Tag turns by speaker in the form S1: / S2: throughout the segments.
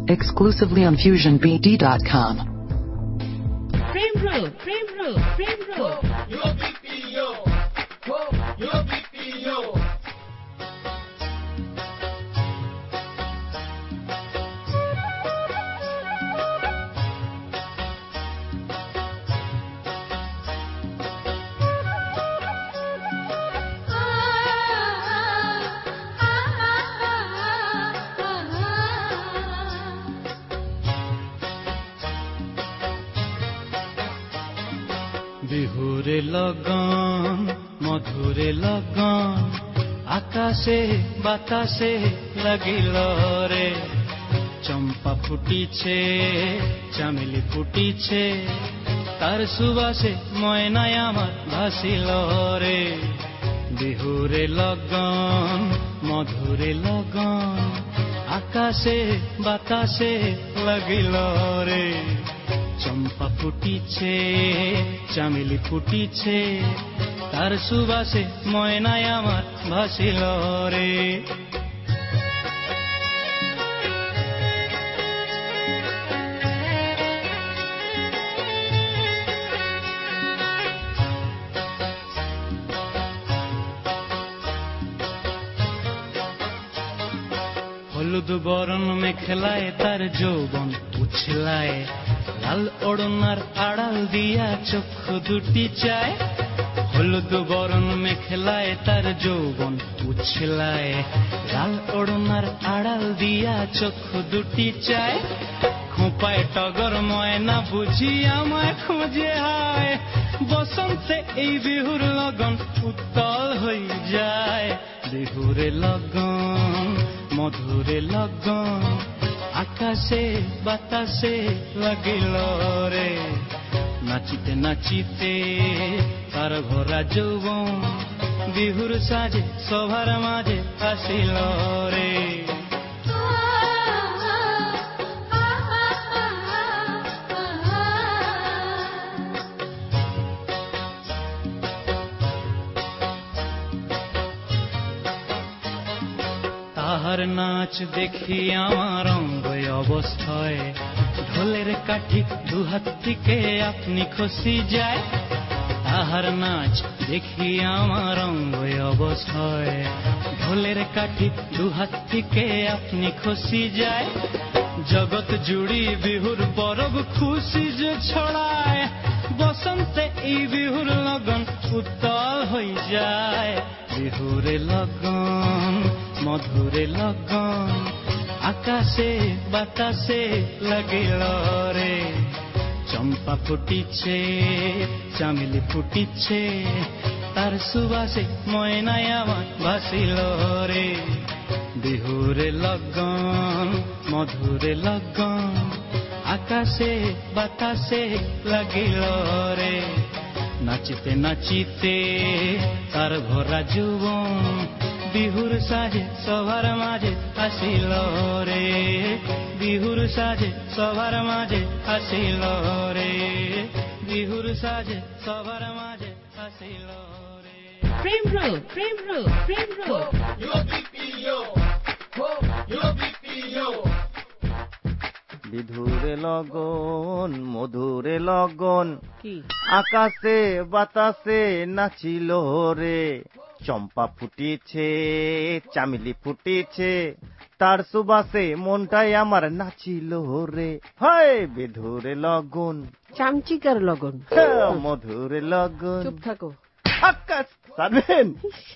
S1: exclusively on FusionBD.com.
S2: Frame Road. Yo BPO.
S3: বিহুরে লগন মধুরে লগন আকাশে বাতাসে লাগিল রে চম্পা ফুটিছে চামেলি ফুটিছে তার সুবাসে ময়নায় আমার ভাসিল রে বিহুরে লগন মধুরে লগন আকাশে বাতাসে লাগিল রে চম্পা ফুটিছে চামেলি ফুটিছে তার সুবাসে ময়নায় আমার ভাসিল রে হলুদ বরণ মেখলায় তার যৌবন উছলায় লাল ওড়নার আড়াল দিয়া চক্ষু দুটি চায় হলুদ বরণ মেখলায় তার যৌবন উছলায় লাল ওড়নার আড়াল দিয়া চক্ষু দুটি চায় খোঁপায় টগর ময়না বুঝি আমায় খুঁজে হায় বসন্তে এই বিহুর লগন উত্তল হয়ে যায় বিহুরে লগন মধুরে লগন আকাশে বাতাসে লাগিল রে নাচিতে নাচিতে তার ভরা যৌবন বিহুর সাজে সভার মাঝে আসিল রে তাহার নাচ দেখি আমার অঙ্গ অবস্থায় ঢোলের কাঠি দুহাত থেকে আপনি খসি যায় তাহার নাচ দেখি আমার অঙ্গ অবস্থায় ঢোলের কাঠি দুহাত থেকে আপনি খসি যায় জগৎ জুড়ি বিহুর পরব খুশি যে ছড়ায় বসন্তে এই বিহুর লগন উত্তল হয়ে যায় বিহুরে লগন মধুরে লগন আকাশে বাতাসে লাগিল রে চম্পা ফুটিছে চামেলি ফুটিছে তার সুবাসে ময়নায় আমার ভাসিল রে বিহুরে লগন মধুরে লগন আকাশে বাতাসে লাগিল রে নাচিতে নাচিতে তার ভরা যৌবন বিহুর সাজে সবার মাঝে আসিল রে বিহুর সাজে সবার মাঝে আসিল রে বিহুর সাজে সবার মাঝে আসিল রে
S2: Frame Road.
S4: Yo BPO. বিধুরে লগন মধুরে লগন আকাশে বাতাসে নাচিল রে চম্পা ফুটিছে চামেলি ফুটিছে তার সুবাসে মনটাই আমার নাচিল রে হায় বিধুরে লগন
S5: চামচিকার লগন
S4: মধুরে লগন
S5: চুপ থাকো
S4: আকাশ সাবেন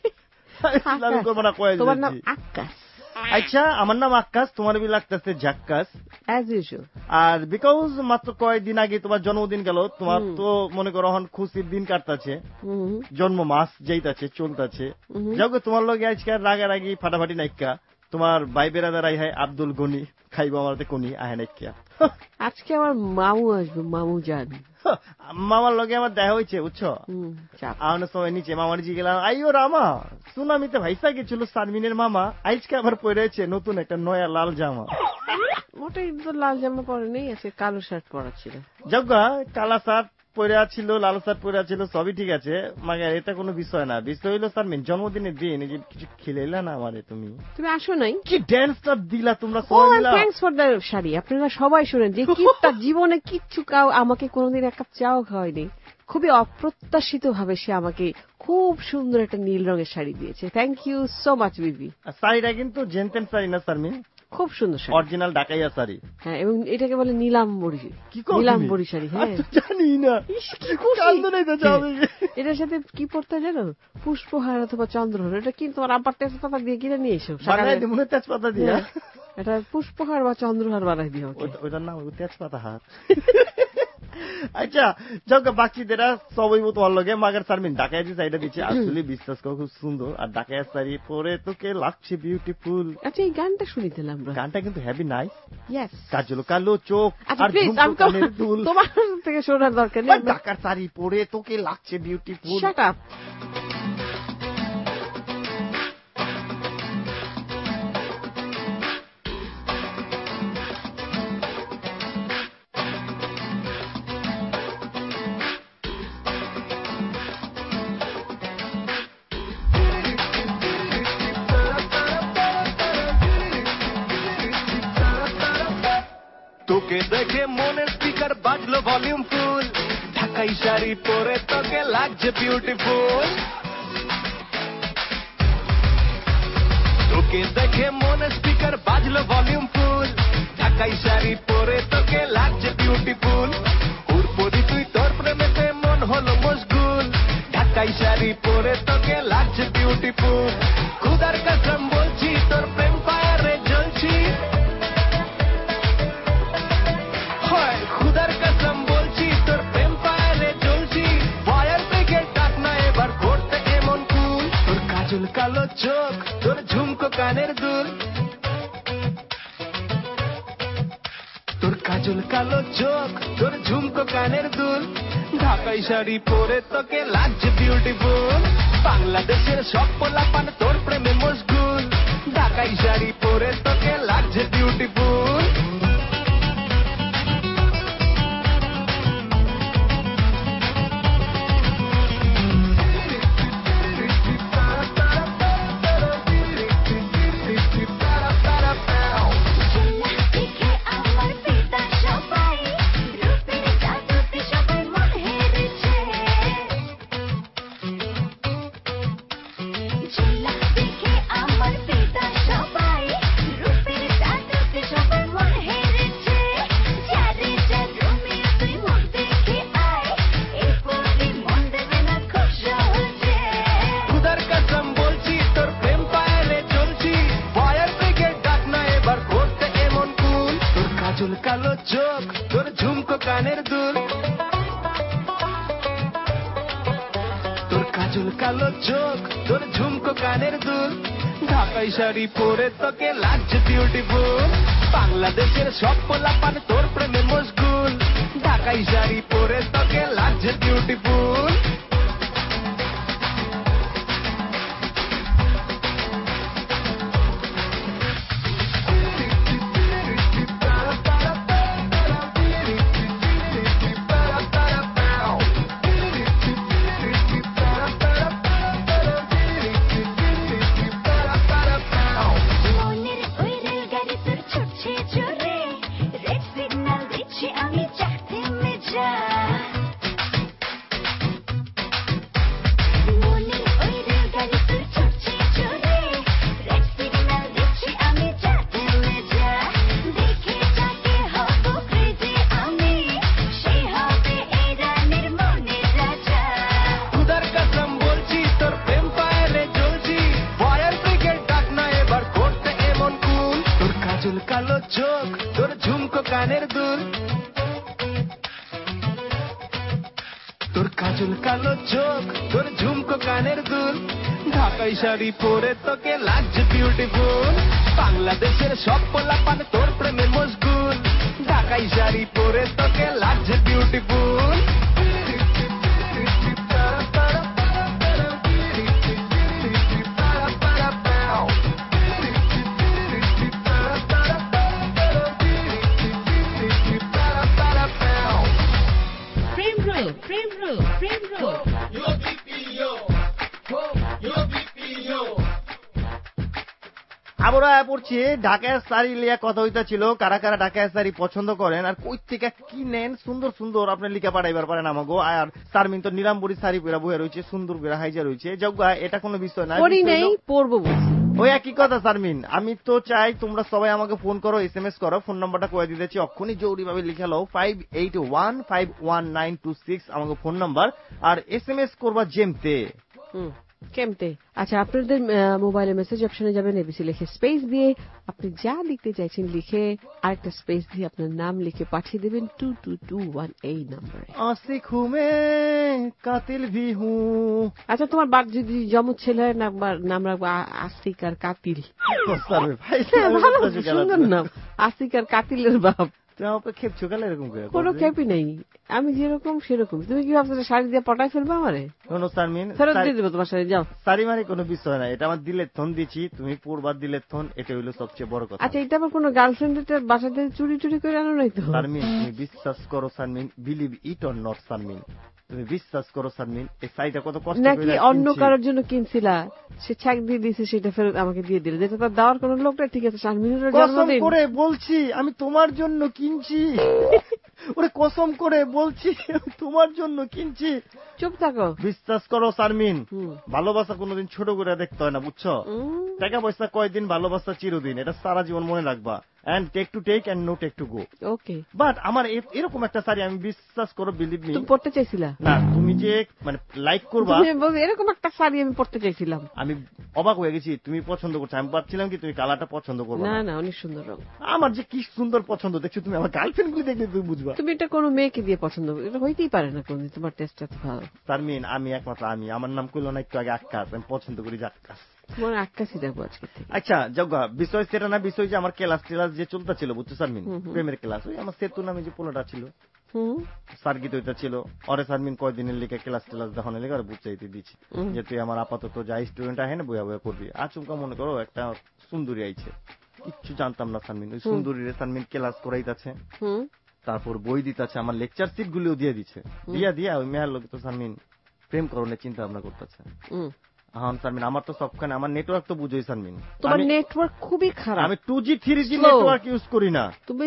S5: তোমার নাম আকাশ
S4: আচ্ছা আমার নাম আকাশ তোমার বি লাগতেছে ঝাক্কাস
S5: অ্যাজ ইউজুয়াল
S4: আর বিকজ মাত্র কয়েকদিন আগে তোমার জন্মদিন গেল তোমার তো মনে করো এখন খুশির দিন কাটতাছে জন্ম মাস যাইতাছে চলতেছে যাও তোমার লগে আজকে রাগারাগি ফাটাফাটি নাইকা তোমার ভাই বেড়াদার আই হয় আব্দুল গনি খাইব আমার কোনি আহে নাইকা
S5: আজকে আমার মামু আসবে মামু জান
S4: মামার লগে আমার দেখা হয়েছে বুঝছো আমার সময় নিচে মামার জি গেলাম আইও রামা সুনামিতে ভাইসা গেছিল সানমিনের মামা আজকে আবার পরেছে নতুন একটা নয়া লাল জামা
S5: ওটাই তো লাল জামা পরে নেই আছে কালো শার্ট পরা ছিল
S4: যাওগা কালা শার্ট পরে ছিল, লাল শার্ট পরে ছিল, সবই ঠিক আছে, মাগার এটা কোনো বিষয় না। বিষয় হইলো শারমিন জন্মদিনের দিন এই যে কিছু খেলাইলা না আমারে, তুমি
S5: আসো নাই,
S4: কি ড্যান্সটা দিলা তোমরা
S5: ও
S4: সবাই মিলা।
S5: Thanks for the sari. আপনারা সবাই শুনেন যে কি তার জীবনে কিচ্ছু কাউ আমাকে কোনোদিন এক কাপ চাও খাওয়ায়নি। খুবই অপ্রত্যাশিত ভাবে সে আমাকে খুব সুন্দর একটা নীল রঙের শাড়ি দিয়েছে। থ্যাংক ইউ সো মাচ বিবি।
S4: আর শাড়িটা কিন্তু জেনতেন শাড়ি না শারমিন,
S5: খুব সুন্দর শাড়ি,
S4: অরিজিনাল ঢাকাইয়া শাড়ি।
S5: হ্যাঁ, এবং এটাকে বলে নীলাম্বরী।
S4: কি কও তুমি?
S5: নীলাম্বরী শাড়ি। হ্যাঁ,
S4: জানি না, কান্দ নাই তো যাবে।
S5: এটার সাথে কি পড়তে জানো? পুষ্পহার অথবা চন্দ্রহার। এটা কি তোমার আব্বার তেজপাতা দিয়ে কিনে নিয়ে এসো?
S4: বানাই দিই মনে তেজপাতা দিয়া।
S5: এটা পুষ্পহার বা চন্দ্রহার বানাই দিও।
S4: ওইটার নাম তেজপাতা হার। আচ্ছা যাও, বাকিদেরা সবই তোমার লগে, মাগার শারমিন ঢাকায় যে শাড়িটা দিচ্ছে আসলে বিশ্বাস করো খুব সুন্দর। আর ঢাকায় শাড়ি পরে তোকে লাগছে বিউটিফুল।
S5: আচ্ছা, এই গানটা শুনিতেলাম আমরা।
S4: গানটা কিন্তু হেভি নাইস।
S5: ইয়েস,
S4: কাজল কালো চোখ
S5: আচ্ছা
S4: আর
S5: প্লিজ, আমি
S4: কানের দুল।
S5: তোমার থেকে শোনার দরকার নেই।
S4: ঢাকার শাড়ি পরে তোকে লাগছে বিউটিফুল।
S5: Shut up.
S6: তোকে দেখে মনের স্পিকার বাজলো ভলিউম ফুল, ঢাকাই শাড়ি পরে তোকে লাগছে বিউটিফুল। তোকে দেখে মনের স্পিকার বাজলো ভলিউম ফুল, ঢাকাই শাড়ি পরে তোকে লাগছে বিউটিফুল। উর্পরি তুই তোর প্রেমেতে মন হলো মশগুল, ঢাকাই শাড়ি পরে তোকে লাগছে বিউটিফুল। খুদার কসম বলছি তোর প্রেম ফায়ারে জ্বলছি, খুদার কসম বলছি তোর প্রেম ফায়ারে জ্বলছি। ফায়ার ব্রিগেড ডাক না এবার করতে এমন কুল। তোর কাজল কালো চোখ, তোর ঝুমকো কানের দুল, তোর কাজল কালো চোখ, তোর ঝুমকো কানের দুল। ঢাকাই শাড়ি পরে তোকে লাগছে বিউটিফুল। বাংলাদেশের সব পোলাপান তোর প্রেমে মশগুল, ঢাকাই শাড়ি পরে তোকে লাগছে বিউটিফুল। কাজল কালো চোখ, তোর ঝুমকো কানের দুল, তোর কাজল কালো চোখ, তোর ঝুমকো কানের দুল। ঢাকাই শাড়ি পরে তোকে লাগছে বিউটিফুল। বাংলাদেশের সব পোলাপান তোর প্রেমে মশগুল, ঢাকাই শাড়ি পরে তোকে লাগছে বিউটিফুল। কালো চোখ, তোর ঝুমকো কানের দুল, তোর কাজল কালো চোখ, তোর ঝুমকো কানের দুল। ঢাকাই শাড়ি পরে তোকে লাগছে বিউটিফুল। বাংলাদেশের সব পোলাপান তোর প্রেমে মশগুল, ঢাকাই শাড়ি পরে তোকে লাগছে বিউটিফুল।
S2: Road, Prem Road.
S4: আমরা পড়ছি ঢাকায় শাড়ি লিয়া কথা হইতাছিল, কারা কারা ঢাকায় শাড়ি পছন্দ করেন আর কই থেকে কি নেন, সুন্দর সুন্দর আপনি লিখা পাঠাইবার পারেন আমাগো। আর শারমিন তো নিরামপুরি শাড়ি পরা বইয়া রয়েছে, সুন্দর করে হাইজা রয়েছে, যজ্ঞা এটা কোনো বিষয় না,
S5: পড়ি নাই, পড়বো বলছি।
S4: ওই একই কথা শারমিন। আমি তো চাই তোমরা সবাই আমাকে ফোন করো, SMS করো, ফোন নাম্বারটা কয়ে দিতেছি অক্ষণি জরুরি ভাবে লিখে লো 58151926 আমাকে ফোন নাম্বার, আর SMS করবা জেমতে।
S5: কেমতে? আচ্ছা, আপনাদের মোবাইলে মেসেজ অপশনে যাবেন, এবিসি লিখে স্পেস দিয়ে আপনি যা লিখতে চাইছেন লিখে আরেকটা স্পেস দিয়ে আপনার নাম লিখে পাঠিয়ে দেবেন 22218 নম্বরে।
S4: आशिक हूँ मैं कातिल भी हूँ।
S5: আচ্ছা, তোমার বাপ যদি জমজ ছেলে হয় নাম রাখবো আশিক আর কাতিল। ভালো, সুন্দর নাম, আশিক আর কাতিলের বাপ।
S4: তুমি আমার খেপছো গেলে এরকম করে?
S5: কোনো খেপি নেই, আমি যেরকম সেরকম। তুমি কি ভাবছো শাড়ি দিয়ে পটাই ফেলবো আমারে?
S4: শোনো শারমিন,
S5: ফেরত দিয়ে দেবো তোমার শাড়ি, যাও।
S4: শাড়ি মানে কোনো বিষয় না, এটা আমার দিলের থন দিচ্ছি, তুমি পূর্বার দিলের থন, এটা হইলো সবচেয়ে বড় কথা।
S5: আচ্ছা, এটা আবার কোনো গার্লফ্রেন্ডের বাসা থেকে চুরি চুরি করে আনো নাই তো?
S4: শারমিন তুমি বিশ্বাস করো Sharmin, believe it or not Sharmin, তুমি বিশ্বাস করো শারমিন, এই শাড়িটা কত কষ্ট
S5: নাকি অন্য কারোর জন্য কিনছিলা, সে ছাক দিয়ে দিয়েছে, সেটা ফেরত আমাকে দিয়ে দিলে, যেটা তার দেওয়ার কোনো লোকটা। ঠিক আছে, শারমিনের জন্মদিন
S4: করে বলছি আমি তোমার জন্য কিনছি, ওরে কসম করে বলছি আমি তোমার জন্য কিনছি।
S5: চুপ থাকো।
S4: বিশ্বাস করো শারমিন, ভালোবাসা কোনোদিন ছোট করে দেখতে হয় না, বুঝছো? টাকা পয়সা কয়দিন, ভালোবাসা চিরদিন, এটা সারা জীবন মনে রাখবা। and take to take and no take to go.
S5: Okay,
S4: but আমার এরকম একটা শাড়ি, আমি বিশ্বাস করো, বিলিভ মি,
S5: তুমি পড়তে চাইছিলা
S4: না, তুমি যে মানে লাইক করবা,
S5: এরকম একটা শাড়ি আমি পড়তে চাইছিলাম।
S4: আমি অবাক হয়ে গেছি তুমি পছন্দ করছো। আমি ভাবছিলাম কি তুমি কালারটা পছন্দ করবে
S5: না। না, অনেক সুন্দর রং।
S4: আমার যে কি সুন্দর পছন্দ, দেখছো তুমি আমার গার্লফ্রেন্ড গুলি দেখলে তুমি বুঝবা।
S5: তুমি এটা কোনো মেয়েকে দিয়ে পছন্দ, এটা হইতেই পারে না কোনদিন, তোমার টেস্টটা তো ভালো।
S4: শারমিন, আমি একমাত্র আমি, আমার নাম কইলো না একটু আগে আক্কাস, আমি পছন্দ করি যে আক্কাস।
S5: তোমার আক্কাসই দেখবো আজকে থেকে।
S4: আচ্ছা জগা, বিষয় সেটা না, বিষয় যে আমার ক্লাস টেলাস যে চলতে ছিল, বুঝছো শারমিন, প্রেমের ক্লাস, ওই আমার সেতু নামে যে পোলাটা ছিল, সার্গিত ওইটা ছিল, অরে শারমিন কয়দিনের লিখে ক্লাস টেলাস যখন লিখে আর বুঝাইতে দিচ্ছি যে তুই আমার আপাতত যা স্টুডেন্ট আহে না বইয়া বইয়া করবি। আচমকা মনে করো একটা সুন্দরী আইছে, কিচ্ছু জানতাম না শারমিন, ওই সুন্দরী রে শারমিন ক্লাস করাইতেছে, তারপর বই দিতেছে, আমার লেকচার সিট গুলিও দিয়ে দিচ্ছে, দিয়া ওই মেয়ের লোক তো শারমিন প্রেম করণের চিন্তা ভাবনা করতেছে। হ্যাঁ শারমিন, আমার তো সবখানে আমার নেটওয়ার্ক তো বুঝোই শারমিন,
S5: তোমার নেটওয়ার্ক খুবই খারাপ।
S4: আমি 2G 3G নেটওয়ার্ক ইউজ করি না,
S5: তুমি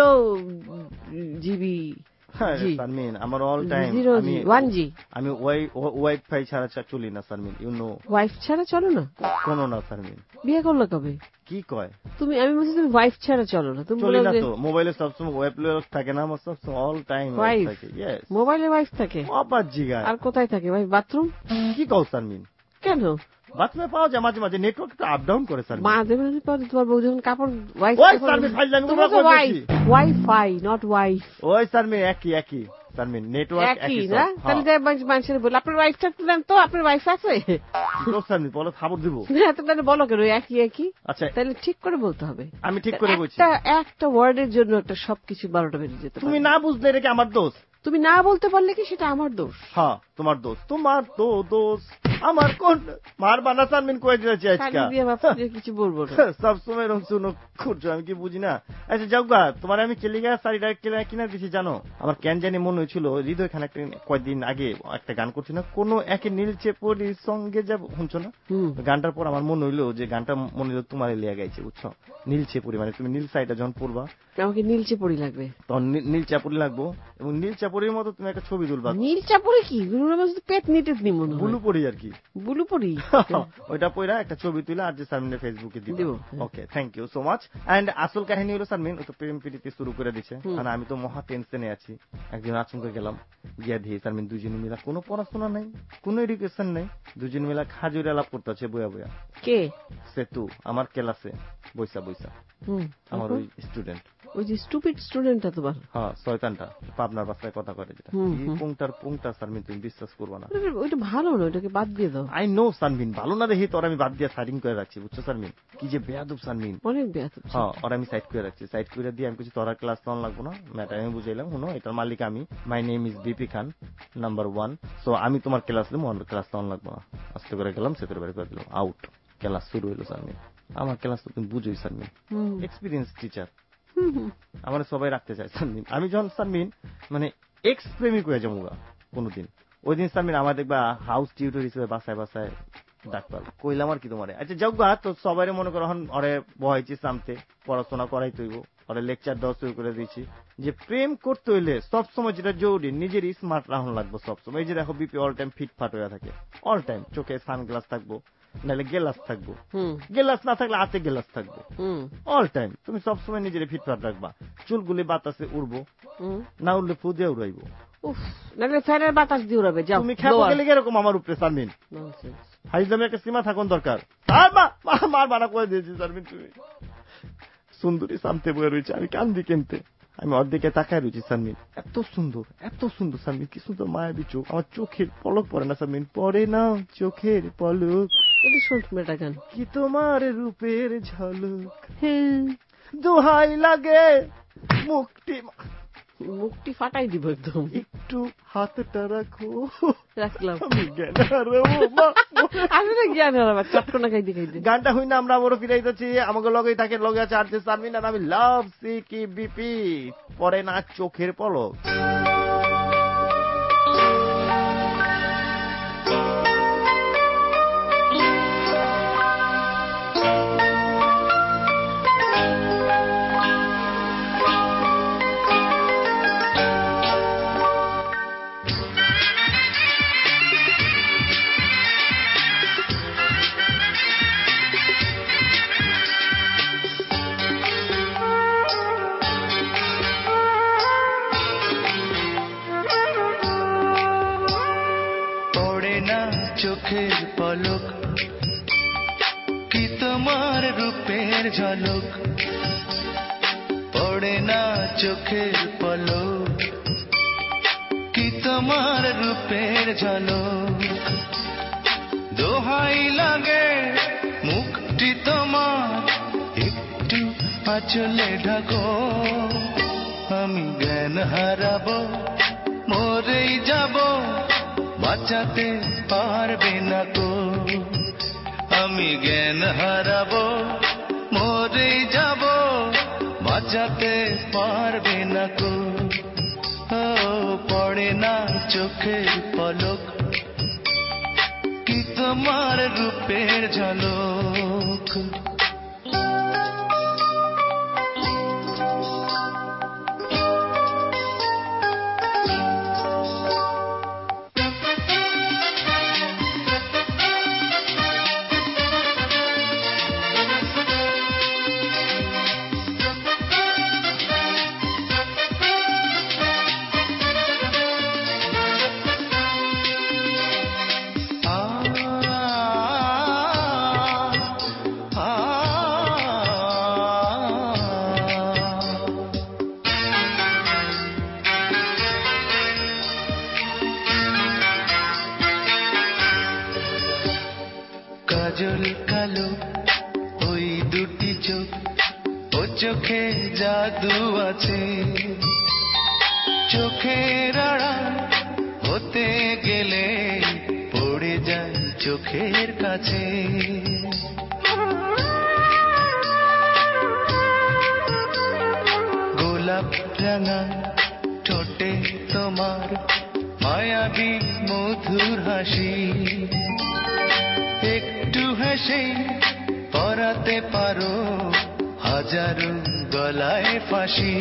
S5: 0GB।
S4: হ্যাঁ শারমিন, আমার অল টাইম
S5: 1G।
S4: আমি ওয়াইফাই ছাড়া চলি না শারমিন, ইউ নো।
S5: ওয়াইফ ছাড়া চলো না?
S4: কোনো না শারমিন।
S5: বিয়ে করলো কবে?
S4: কি কয়
S5: তুমি? আমি বলছি তুমি ওয়াইফ ছাড়া চলো না। তুমি
S4: চলি না তো, মোবাইলে সবসময় ওয়েব লক থাকে না, আমার সবসময় অল টাইম ওয়াইফ থাকে। ইয়েস,
S5: মোবাইলে ওয়াইফ থাকে।
S4: আবার জিগা।
S5: আর কোথায় থাকে ভাই? বাথরুম?
S4: কি কও শারমিন?
S5: কেন?
S4: বাথরুমে পাওয়া যায় মাঝে মাঝে, নেটওয়ার্ক একটু আপ ডাউন করে শারমিন।
S5: মাঝে মাঝে পাওয়া যায়। তোমার বউ যখন কাপড় ওয়াইফ ওয়াইফাই নট ওয়াইফ।
S4: ওই শারমিন একই শারমিন, নেটওয়ার্ক একই
S5: না? তাহলে যাই মানুষের বল আপনার ওয়াইফ থাকলেন তো, আপনার ওয়াইফ আছে
S4: শারমিন, বলো খবর দিব
S5: না, তাহলে বলো কেন একই?
S4: আচ্ছা
S5: তাহলে ঠিক করে বলতে হবে।
S4: আমি ঠিক করে বলছি,
S5: একটা ওয়ার্ডের জন্য একটা সবকিছু 12টা বেজে যেতে পারে।
S4: তুমি না বুঝলে এটা কি আমার দোষ?
S5: তুমি না বলতে পারলে কি সেটা আমার দোষ?
S4: হ্যাঁ তোমার দোষ, তোমার তো দোষ, আমার কোন মার বানা শারমিন কয়ে দিয়েছে আজকে,
S5: কিছু বলবো না,
S4: সবসময় এরকম শুনো করছো, আমি কি বুঝি না। আচ্ছা যাও গা, তোমার আমি কেলিগা শাড়িটা কিনা দিছি জানো, আমার কেন জানি মনে হয়েছিল হৃদয় খান একটা কয়েকদিন আগে একটা গান করছি না, কোনো একে নীলচে পরি সঙ্গে যাব, শুনছো না গানটার পর আমার মনে হইলো যে গানটা মনে হইলো তোমার লিয়া গাইছে, বুঝছো? নীলচে পরি মানে তুমি নীল শাড়িটা যখন পরবা
S5: আমাকে নীলচে পরি লাগবে,
S4: তখন নীল চাপুরি লাগবো, এবং নীল চাপুরির মতো তুমি একটা ছবি তুলবা।
S5: নীল চাপুরি কি পেট নিতে নি মনে হয়,
S4: বুলু পরি আর কি,
S5: বুলু পরি
S4: ওইটা পয়রা একটা ছবি তুলে আর যে শারমিনের ফেসবুকে দিব। Okay, thank you so much. And আসল কাহিনী হলো শারমিন ও তো প্রেম প্রীতি শুরু করে দিচ্ছে, কারণ আমি তো মহা টেনশনে আছি। একদিন আচমকা গেলাম, গিয়া দিয়ে শারমিন দুজনে মিলা, কোনো পড়াশোনা নাই, কোনো এডুকেশন নাই, দুজন মিলা খাজুর আলাপ করতেছে বইয়া বইয়া।
S5: কে?
S4: সেতু, আমার ক্লাসে বইসা আমার ওই স্টুডেন্ট,
S5: ওই যে স্টুপিড স্টুডেন্টটা তোমার,
S4: হ্যাঁ শয়তানটা, পাবনার বাসায় কথা করে যেটা, পুংটার শারমিন তুমি বিশ্বাস করবা না,
S5: ওইটা ভালো না, ওইটাকে বাদ দিয়ে দাও।
S4: আই নো শারমিন, ভালো না দেখি তোর আমি বাদ দিয়ে সাইডিং করে রাখছি, বুঝছো শারমিন? কি যে বেয়াদব শারমিন,
S5: অনেক বেয়াদব।
S4: হ্যাঁ, ওর আমি সাইড করে রাখছি, সাইড করে দিয়ে আমি কিছু তোরা ক্লাস তখন লাগবো না, ম্যাটার আমি বুঝাইলাম, শুনো এটার মালিক আমি, my name is BP Khan number 1, so আমি তোমার ক্লাস নেবো, আমার ক্লাস তখন লাগবো না। আস্তে করে গেলাম, সেতুর বাড়ি করে দিলাম, আউট। ক্লাস শুরু হইলো শারমিন, আমার ক্লাস তো তুমি বুঝোই শারমিন, এক্সপিরিয়েন্স টিচার, আমার সবাই রাখতে চায় শারমিন। আমি যখন শারমিন মানে এক্স প্রেমিক হয়ে যাবো কোনদিন, ওই দিন সামিন আমার দেখবা হাউস টিউটর হিসেবে বাসায় বাসায় ডাক্তার কইলাম আর কি তোমারে। আচ্ছা যাও গা, তো সবাই মনে করো ওরে বহাইছি সামতে, পড়াশোনা করাই তৈব, ওরে লেকচার দেওয়া শুরু করে দিয়েছি যে প্রেম করতে হইলে সবসময় যেটা জরুরি নিজের স্মার্ট রাখুন লাগবে সবসময়। এই যে দেখো বিপি অল টাইম ফিটফাট হয়ে থাকে, অল টাইম চোখে সানগ্লাস থাকবো, নাহলে গেলাস থাকবো, গেলাস না থাকলে হাতে গেলাস থাকবো, অল টাইম তুমি সবসময় নিজের ফিটফাট রাখবা। চুলগুলি বাতাসে উড়বো, না উড়লে ফু দিয়ে উড়াইবো,
S5: ফ্যানের বাতাস দিয়ে উড়াবে। যাও
S4: তুমি খেপো গেলে এরকম আমার উপরে সারমিন, হাইজলামে একটা সীমা থাকুন দরকার। মার মানা করে দিয়েছি সারমিন, তুমি সুন্দরী সামতে বয়ে রয়েছে, আমি কান্দি কেনতে, আমি অর্ধেকে তাকায় রয়েছি সারমিন, এত সুন্দর সারমিন, কি সুন্দর মায়াবী চোখ, আমার চোখের পলক পড়ে না সারমিন, পড়ে না চোখের পলক,
S5: গান
S4: কি তোমার রূপের ঝলক, দোহাই লাগে
S5: মুখটি ফাটাই দিব একদম,
S4: একটু হাতটা রাখো,
S5: রাখলাম
S4: আমি জ্ঞান হারাবো
S5: চটকনা খাইতে খাইতে।
S4: গানটা হই না আমরা আবারও ফিরাইতেছি, আমাকে লগেই থাকে, লগে আছে আর্টিস্ট সারমিন, আর আমি লাভ সি কি বিপি, পরে না চোখের পলক।
S6: চোখের পলক, কি তোমার রূপের ঝলক, পড়ে না চোখের পলক, কি তোমার রূপের ঝলক, দোহাই লাগে মুখটি তোমার, একটু আঁচলে ঢাকো, আমি জ্ঞান হারাবো, মরেই যাব, বাঁচাতে পারবে না কো, আমি জ্ঞান হারাবো, মরে যাব, বাঁচাতে পারবে না কো, ও পড়ে না চোখের পলক, কি তোমার রূপের ঝলক। কাজল কালো ওই দুটি চোখ, ও চোখে জাদু আছে, চোখের আড়াল হতে গেলে পড়ে যায় চোখের কাছে, গোলাপ রাঙা ঠোঁটে তোমার মায়াবী মধুর হাসি, একটু হেসে পরাতে পারো হাজারো গলায় ফাঁসি,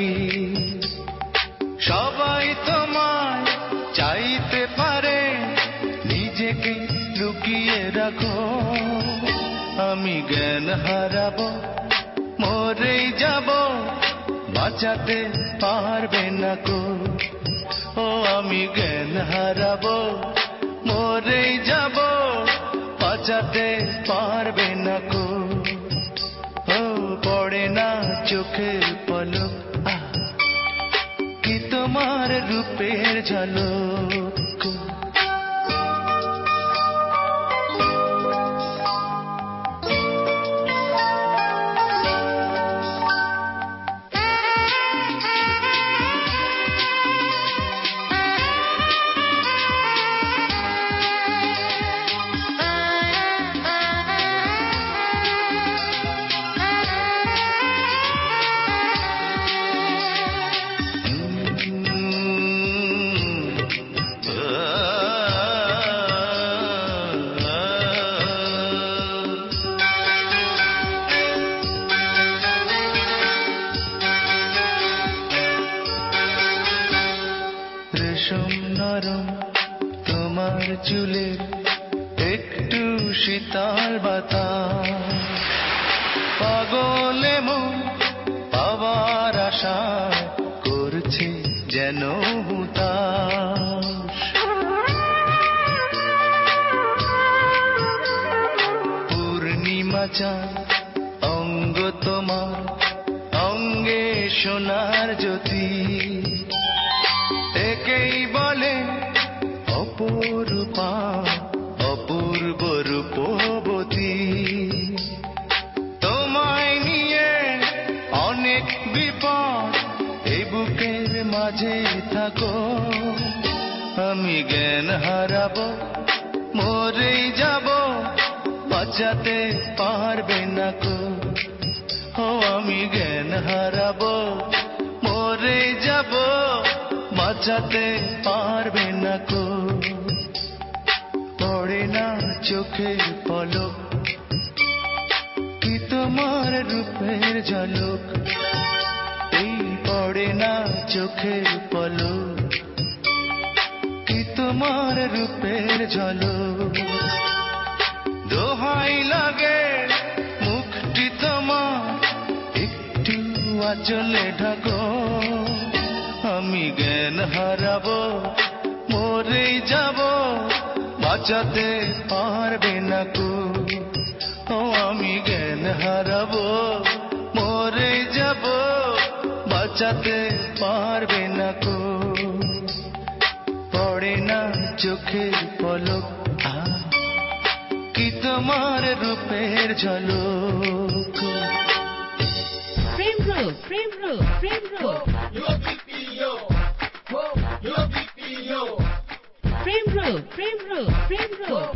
S6: সবাই তোমায় চাইতে পারে, নিজেকে লুকিয়ে রাখো, আমি জ্ঞান হারাবো, মরেই যাব, বাঁচাতে পারবে না কো, ও আমি জ্ঞান হারাবো, মরেই যাব, বাঁচাতে পারবে না কো, ও পড়ে না চোখের পলক, কি তোমার রূপের ঝলক। নরম তোমার চুলের একটু শীতল বাতাস পাগলে মন পাওয়ার আশা করছে যেন হুতাশ পূর্ণিমা চাঁদ অঙ্গ তোমার অঙ্গে সোনার জ্যোতি একেই বলে অপরূপা অপূর্ব রূপবতী তোমায় নিয়ে অনেক বিপদ এই বুকের মাঝে থাকো আমি জ্ঞান হারাবো মরেই যাব বাঁচাতে পারবে না কো ও আমি জ্ঞান হারাবো মরে যাব বাঁচাতে পারবে না কো পড়ে না চোখের পলক কি তোমার রূপের ঝলক এই পড়ে না চোখের পলক কি তোমার রূপের ঝলক দোহাই লাগে মুখটি তোমার একটু আঁচলে ঢাকো আমি জ্ঞান হারাবো মরে যাব বাঁচাতে পারবে না কো ও আমি জ্ঞান হারাবো মরে যাব বাঁচাতে পারবে না কো পড়ে না চোখের পলক কি তোমার রূপের ঝলক
S2: প্রেম রোগ প্রেম রোগ প্রেম রোগ প্রেম রোগ প্রেম রোগ প্রেম রোগ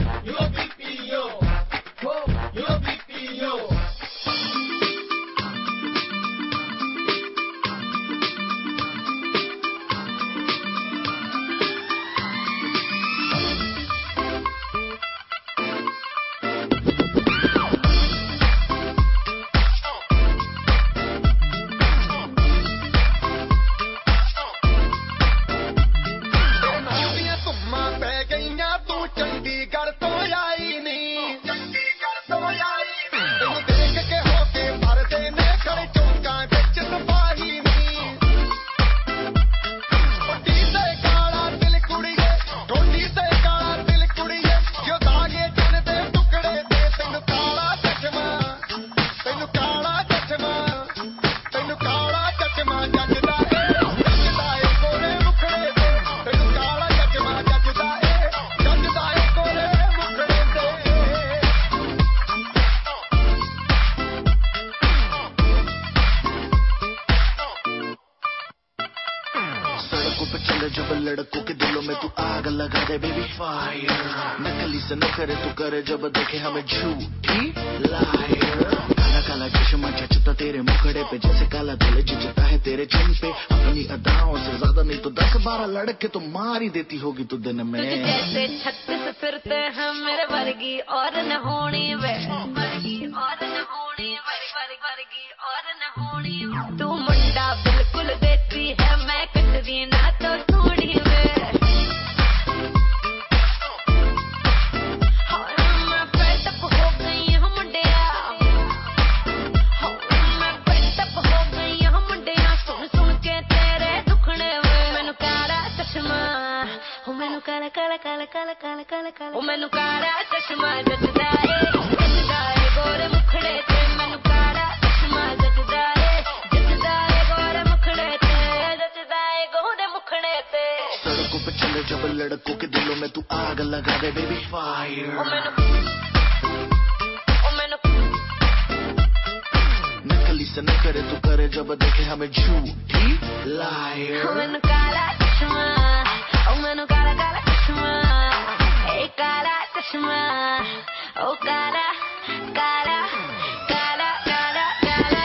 S7: लड़कों के दिलों में तू आग लगा दे बेबी फायर नकली से न करे तू करे जब देखे हमें झूठी लायर काला काला चश्मा जचता तेरे मुखड़े पे जैसे काला दिल जचता है तेरे चिन पे अपनी अदाओं से ज्यादा नहीं तो 10-12 लड़के तो मार ही देती होगी तू दिन में
S8: जैसे 36 फिरते हैं मेरे वर्गी और न होनी वे वर्गी और न होनी वर्गी और न होनी तू मुंडा बिल्कुल देती है मैं कटदी ना तो थोड़ी वे मैं पेटअप हो गई हूँ मुंडिया मैं पेटअप हो गई हूँ मुंडिया सुन सुन के तेरे दुखने वे मैनू काला चश्मा हो मैनू काला काला काला काला काला काला काला हो मैनू काला चश्मा जचदा है गोरे मुखड़े ते मैनू काला चश्मा जचदा है गोरे मुखड़े ते जचदा है गोरे मुखड़े ते
S7: सड़कों पे चले जब लड़कों के दिलों में तू आग लगा दे बेबी फायर नकली से न करे तू करे जब देखे हमें झूठी लायर
S8: मैनू काला चश्मा ओ मैनू काला काला चश्मा ए काला चश्मा ओ काला काला काला काला काला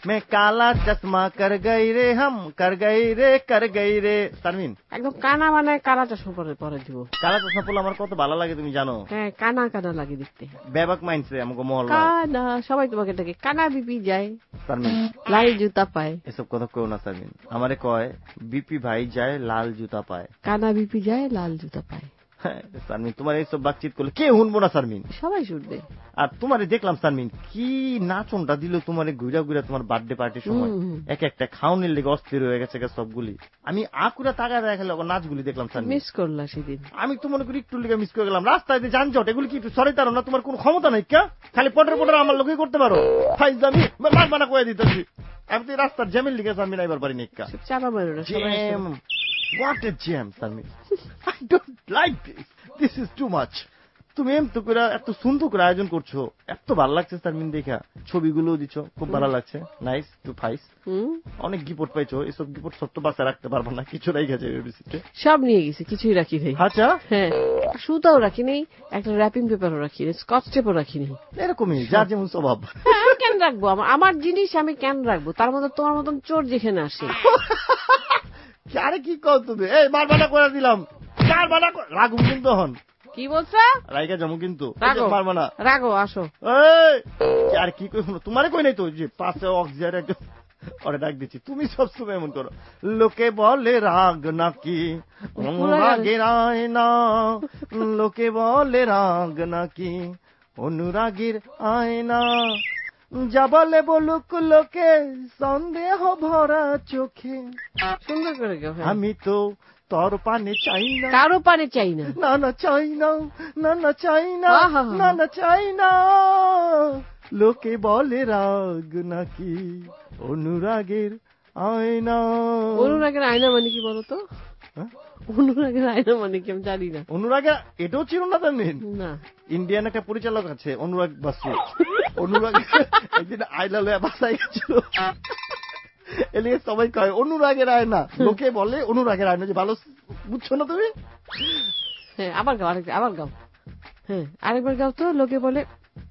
S4: मैं काला चश्मा कर गई रे हम कर गई रे তারমিন
S5: একদম কানা মানে কালা চশমা পরে দিব।
S4: কালা চশমা পরলে আমার কত ভালো লাগে তুমি জানো?
S5: হ্যাঁ, কানা কানা লাগে দেখতে।
S4: বেবাক মাইন্ডসে আমাকে মহল্লা
S5: কানা, সবাই তোমাকে ডাকে কানা বিপি যায়,
S4: তারমিন
S5: লাল জুতা পায়।
S4: এসব কথা কেউ না তারমিন, আমারে কয় বিপি ভাই যায় লাল জুতা পায়।
S5: কানা বিপি যায় লাল জুতা পায়।
S4: হ্যাঁ সারমিন, তোমার এইসব বাকচিত করলে কে শুনবো না সারমিন?
S5: সবাই শুনবে।
S4: আর তোমারে দেখলাম সারমিন, কি নাচনটা দিল তোমারে ঘুরা ঘুরা তোমার বার্থডে পার্টির সময়। এক একটা খাওয়ানোর লেগে অস্থির হয়ে গেছে সবগুলি। আমি আকুরা টাকা দেখালে নাচগুলি দেখলাম সারমিন।
S5: মিস করলা সেদিন।
S4: আমি তো মনে করি একটু লেগে মিস করে গেলাম। রাস্তায় যে যানজট এগুলি কি একটু সরাই তারো না? তোমার কোনো ক্ষমতা নাই কা? খালি পটর আমার লোকই করতে পারো। ফাইজলামি মানা কয়ে দিতেছি। আমি তো রাস্তার জ্যামের লিখে আমি নাইবার পারি নিকা।
S5: চাপা মারো না।
S4: Jam, what a jam Sarmin. I don't like this. This is too much. তুমি এমতো করে এত সুন্দর করে আয়োজন করছো, এত ভালো লাগছে সারমিন দেখা। ছবিগুলো দিচ্ছ, খুব ভালো লাগছে। Nice to face. অনেক গিফট পাইছো, এসব গিফট সব তো বাসায় রাখতে পারবো না, কিছু রাই গেছে রিসিপ্টে।
S5: সব নিয়ে গেছি, কিছুই রাখি নাই।
S4: আচ্ছা,
S5: হ্যাঁ, সুতাও রাখি নেই, একটা র্যাপিং পেপারও রাখি নেই, স্কচ টেপও রাখি নেই।
S4: এরকমই যার যেমন স্বভাব।
S5: আমি কেন রাখবো? আমার জিনিস আমি কেন রাখবো? তার মধ্যে তোমার মতন চোর যেখানে আসে।
S4: আরে কি কও তুমি? এই মারবানা করে দিলাম, মারবানা রাগুম কিন্তু হন।
S5: কি বলছো?
S4: রাইকা যাবো কিন্তু
S5: মারবানা। রাগো, আসো।
S4: আর কি কই শুনো, তোমারে কই নাই তো যে পাশে অক্সিজেন একজন ওরে ডাক দিচ্ছি। তুমি সবসময় এমন করো, লোকে বলে রাগ নাকি অনুরাগের আয়না, লোকে বলে রাগ নাকি অনুরাগের আয়না, যা বলে বলুক লোকে সন্দেহ ভরা চোখে।
S5: সুন্দর করে গাও।
S4: আমি তো তোর পানে চাই না,
S5: কারো পানে চাই না,
S4: না না চাই না, না না চাই না, না না চাই না, লোকে বলে রাগ নাকি অনুরাগের আয়না।
S5: অনুরাগের আয়না মানে কি বলতো? অনুরাগের আয়না মানে কি আমি জানি না।
S4: অনুরাগের এটাও ছিল না জানেন?
S5: না,
S4: ইন্ডিয়ান একটা পরিচালক আছে অনুরাগ বাসু। অনুরাগ একদিন আয়না লয়া বাসায় গেছিল, এলিয়ে সবাই কয় অনুরাগের আয়না, লোকে বলে অনুরাগের আয়না। যে ভালো বুঝছো না তুমি?
S5: হ্যাঁ, আবার গাও, আবার গাও। হ্যাঁ, আরেকবার গাও তো। লোকে বলে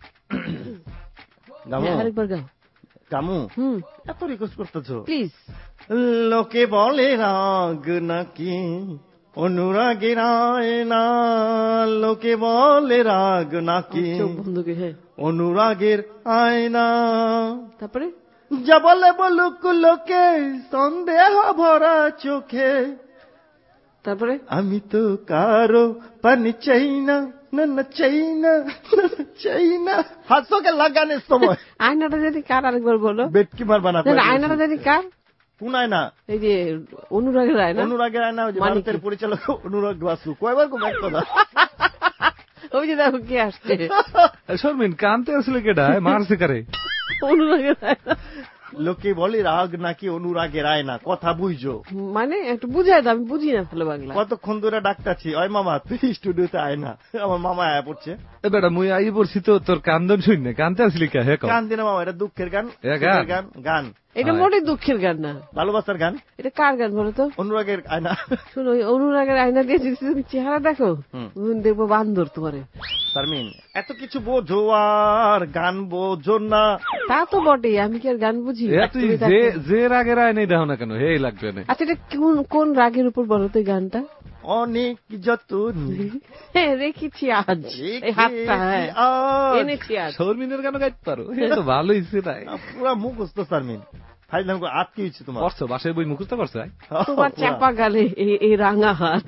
S5: আরেকবার গাও।
S4: কামু এত রিকোয়েস্ট করতেছো
S5: প্লিজ।
S4: লোকে বলে রাগ নাকি অনুরাগের আয়না, লোকে বলে রাগ নাকি অনুরাগের আয়না।
S5: তারপরে
S4: যা বলে বলুক লোকে সন্দেহ ভরা চোখে।
S5: তারপরে
S4: আমি তো কারো পানি চাই না, না না চাই না, চাই না। হাসোকে লাগানোর সময়
S5: আয়নাটা যদি কার? আরেকবার বলো।
S4: বেটকি মারবা না।
S5: আয়নাটা যদি কার?
S4: কোন আয়না?
S5: এই যে অনুরাগের আয়না।
S4: অনুরাগের আয়না ওই যে ভারতের পরিচালক অনুরাগ বাসু। কয়বার কম একটা না।
S5: ওই যে দেখো কে আসছে।
S9: শর্মিন কানতে আসলে কেডা মারছে কারে?
S5: অনুরাগের আয়না।
S4: লোকে বলে রাগ নাকি অনুরাগের আয়না, কথা বুঝছো?
S5: মানে একটু বুঝাই দাও, আমি বুঝি না ভালো বাংলা।
S4: কতক্ষণ ধরে ডাকতাছি, ওই মামা তুই স্টুডিওতে আয় না। আমার মামা আয়া পড়ছে।
S9: বেটা মুই আই পড়ছি তো তোর কান্দন শুন না, কানতে আসলি কে?
S4: কান দিনা মামা, এটা দুঃখের গান। গান গান
S5: এটা মোটেই দুঃখের গান না,
S4: ভালোবাসার গান।
S5: এটা কার গান বলো তো?
S4: অনুরাগের আয়না।
S5: শুনো, অনুরাগের আয়না দিয়ে যদি তুমি চেহারা দেখো, দেখবো বান্দর তোমারে।
S4: শারমিন এত কিছু বোঝো আর গান বোঝো না।
S5: তা তো বটেই, আমি কি আর গান বুঝি?
S9: তুই যে রাগের আয়নাই দেখো না কেন, হে লাগবে না।
S5: আচ্ছা, এটা কোন রাগের উপর বলো তো গানটা?
S4: অনেক যতন
S5: রেখেছি আজ, এই হাতটা এনেছি আজ।
S9: শর্মিনের গানও গাইতে পারো, তো ভালো হয়েছে। তাই
S4: পুরা মুখস্থ শারমিন। হাত কি হয়েছে তোমার?
S9: করছো বাসায় বই মুখস্থ করছো?
S5: তোমার চাপা গালে এই রাঙা হাত।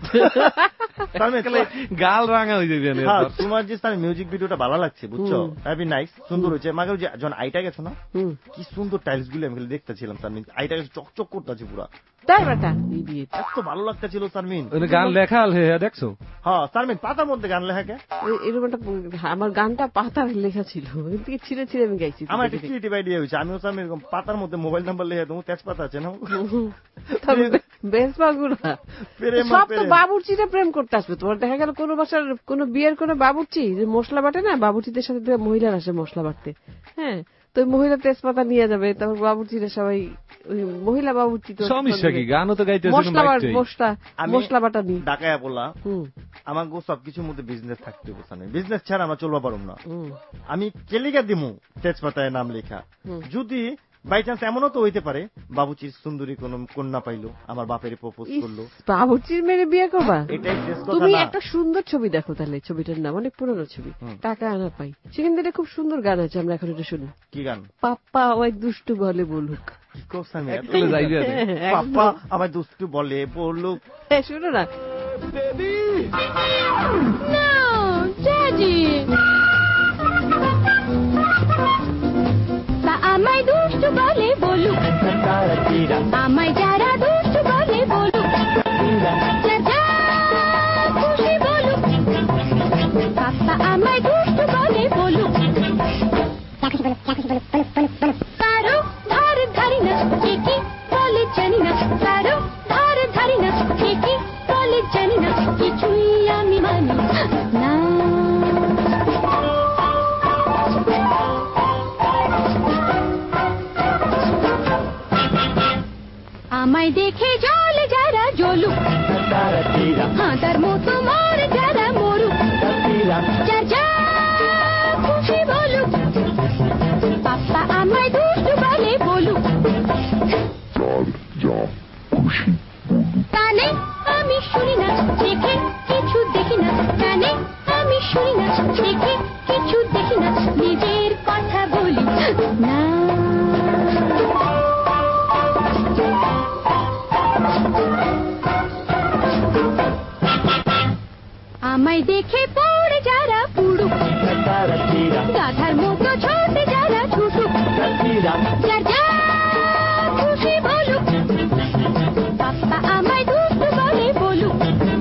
S9: গাল রাঙা হয়ে যাবে।
S4: তোমার যে মিউজিক ভিডিওটা ভালো লাগছে বুঝছো, ভেরি নাইস, সুন্দর হয়েছে। মাকে যখন আইটা গেছো না, কি সুন্দর টাইলস গুলো আমি দেখতেছিলাম শারমিন। আইটা গেছে চকচক করতেছে পুরা।
S5: তাই বেটা,
S4: এত ভালো লাগতেছিল শারমিন।
S9: গান লেখা দেখছো?
S4: হ্যাঁ শারমিন, পাতার মধ্যে গান লেখা কে?
S5: এরকম একটা আমার গানটা পাতার লেখা ছিল, ছিঁড়ে ছিঁড়ে আমি গাইছি।
S4: আমার একটা ক্রিয়েটিভ আইডিয়া হয়েছে, আমিও শারমিন এরকম পাতার মধ্যে মোবাইল নাম্বার লেখা দেবো। তেজপাতা আছে না?
S5: সব তো বাবুর্চিতে প্রেম করতে আসবে। তোমার দেখা গেল কোন বাসার কোন বিয়ের কোন বাবুর্চি যে মশলা বাটে না, বাবুর্চিদের সাথে মহিলারা আসে মশলা বাটতে। হ্যাঁ, তো মহিলা তেজপাতা নিয়ে যাবে, তারপর বাবুর্চিরা সবাই মহিলা বাবুর্চি। তো
S9: সমস্যা কি? গানও তো গাইতে
S5: মশলা বাটা নিয়ে
S4: ঢাকায় বললাম আমার সবকিছুর মধ্যে বিজনেস থাকতে হবে। বিজনেস ছাড়া আমরা চলবা পারব না। আমি কেলিকা দিমু তেজপাতায় নাম লেখা, যদি বাই চান্স এমনও তো হইতে পারে বাবুচির সুন্দরী কোন কন্যা পাইলো, আমার বাপের প্রপোজ করলো।
S5: বাবুচির মেরে বিয়ে করবা?
S4: এটাই শেষ কথা।
S5: তুমি একটা সুন্দর ছবি দেখো তাহলে, ছবিটার নাম অনেক পুরনো ছবি, টাকা আনা পাই, সেখান থেকে খুব সুন্দর গান আছে, আমরা এখন এটা শুনি।
S4: কি গান?
S5: পাপ্পা ওই দুষ্টু বলে বলুক।
S4: পাপ্পা আমার দুষ্টু বলে বলুক,
S5: শুনো না।
S8: আমায় দুষ্টু বলে বলুক, আমায় যারা দুষ্টু বলে বলুক, খুশি বলুক, পাপ্পা আমায় দুষ্টু বলে বলুক। কারো ধার ধারি না, কে কি বলে জানি না, কারো ধার ধারি না, কে কি বলে জানি না, কিছুই আমি মানি না। আমায় দেখে জলে যারা জ্বলুক, হাঁটার মতো মর যারা মরুক, যার যা খুশি বলুক, পাপ্পা আমায় দুষ্টু বলে বলুক। কানে আমি শুনি না, দেখে কিছু দেখি না, কানে আমি শুনি না, দেখে কিছু দেখি না, নিজের কথা বলি না। আমায় দেখে পড়ে যারা পুড়ুক, গাধার মতো ছোটে যারা ছুটুক, যার যা খুশি বলুক, পাপ্পা আমায় দুষ্টু বলে বলুক।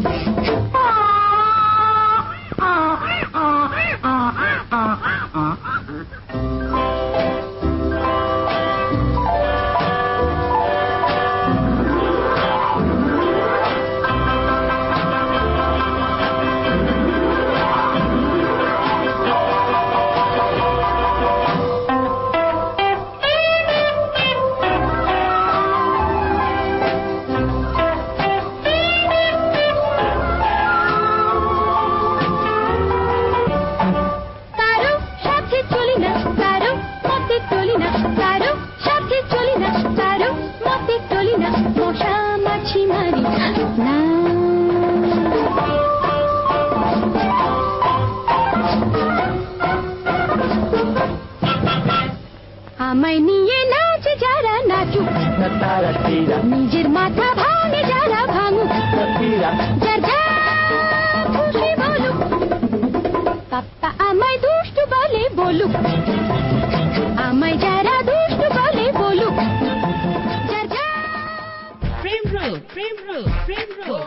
S8: আমায় নিয়ে নাচে যারা নাচুক, নিজের মাথা ভাঙে যারা ভাঙুক, যার যা খুশি বলুক, পাপ্পা আমায় দুষ্টু বলে বলুক, আমায় যারা দুষ্টু বলে বলুক, যার যা।
S2: প্রেম রোড, প্রেম রোড, প্রেম রোড।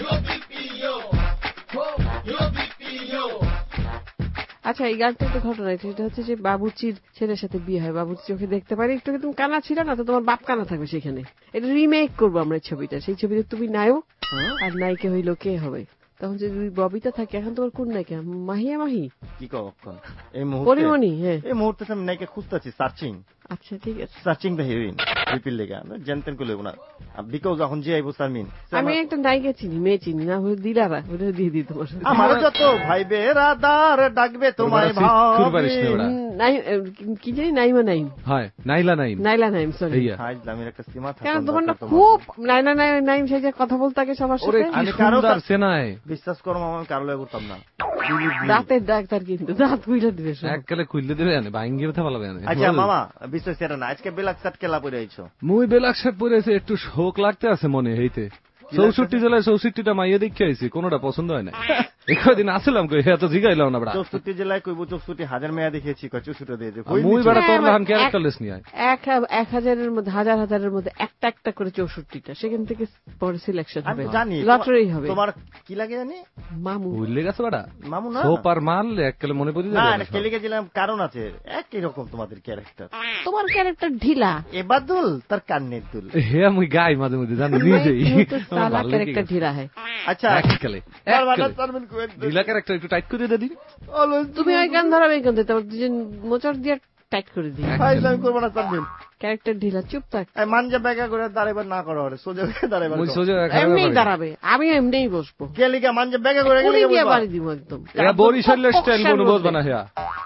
S5: আচ্ছা, এই গানটা একটা ঘটনা, এটা হচ্ছে যে বাবুচির ছেলের সাথে বিয়ে হয়, বাবুচি চোখে দেখতে পারে, একটু তুমি কানা ছিল না তো, তোমার বাপ কানা থাকবে সেখানে। এটা রিমেক করবো আমরা এই ছবিটা, সেই ছবিতে তুমি নায়ক আর নায়িকা হইলো কে হবে, তখন যদি ববিতা থাকে। এখন তোমার কোন নায়িকা? মাহিয়া মাহি
S4: কি কখন এই মুহূর্তে?
S5: পরিমণি। হ্যাঁ,
S4: এই মুহূর্তে আমি নায়িকা খুঁজতেছি, সার্চিং।
S5: আচ্ছা ঠিক আছে,
S4: সার্চিং দ্য হিরোইন বিপিল লেগা জানতেন করলে না, বিকজ এখন যে আইবো সারমিন।
S5: আমি একটা নায়িকা চিনি, মেয়ে চিনি না, হলে দিলারা ওটা দিয়ে দিই তোমার।
S4: আমার যত ভাই বেরাদার ডাকবে তোমায় ভাবি,
S5: কি জানি, নাইমা নাইম,
S9: হয় নাইলা নাইম,
S5: নাইলা নাইম, সরি।
S4: ইসলামের একটা সীমা থাকে।
S5: কেন তোমার না খুব নাইলা নাইম সেই যে কথা বলতে থাকে সবার সাথে।
S4: আমি কারো
S9: সেনায়
S4: বিশ্বাস করো, আমি কারো লাগে করতাম না।
S5: দাঁতের ডাক্তার, কিন্তু দাঁত খুইলে দিবে,
S9: এককালে খুললে দেবে আনে ভাঙ্গি কথা বলা জানে।
S4: আচ্ছা মামা, বিশ্বাস এটা না, আজকে বেলাক শার্ট কেলা পরে আইছো?
S9: মুই বেলাক শার্ট পরে আছি, একটু শোক লাগতে আছে মনে হইতে। 64 জেলায় 64টা মাইয়া দেখে আইছি, কোনটা পছন্দ হয় না। একদিন আসলাম কই এত জিগাইলাম না বড়া।
S4: 64 জেলায় কইবো 64,000 মেয়া দেখেছি, কই 64 দিয়ে দে।
S9: মুই বড় তোরলা হান ক্যারেক্টারলেস নি আই।
S5: 1000-এর মধ্যে হাজারের মধ্যে একটা একটা করে 64টা, সেখান থেকে পরে সিলেকশন হবে,
S4: জানি
S5: লটারি হবে।
S4: তোমার কি লাগে জানি?
S5: মামু
S9: ভুলে গেছে বড়া,
S4: মামু না
S9: সোপার মাল এককালে মনে পড়ি
S4: না,
S9: যায়
S4: না কেলে গেছিলাম, কারণ আছে, একই রকম তোমাদের ক্যারেক্টার।
S5: তোমার ক্যারেক্টার ঢিলা,
S4: এবাদুল তার কান্নের দুল।
S9: হে মুই গাই মাঝে মধ্যে জানি নিজেই,
S5: সালা ক্যারেক্টার ঢিলা হয়।
S4: আচ্ছা
S9: এককালে ঢিলা ক্যারেক্টার একটু টাইট করে দে দিবি।
S5: তুমি ওই গান ধরো, এই গান দিতে দুজন মোচড় দিয়ে টাইট করে দিই।
S4: ফাইজলামি করবো না সারমিন,
S5: ক্যারেক্টার ঢিলা, চুপ থাক।
S4: মানজা ব্যাগা করে দাঁড়াইবার না করা হবে, সোজা করে দাঁড়াইবার।
S9: মুই সোজা
S5: এমনি দাঁড়াবে, আমি এমনিই বসবো।
S4: কে লিগা মানজা ব্যাগা করে
S5: গেলে বাড়ি দিব একদম।
S9: বরিশালের স্টাইল কোন বসবা না।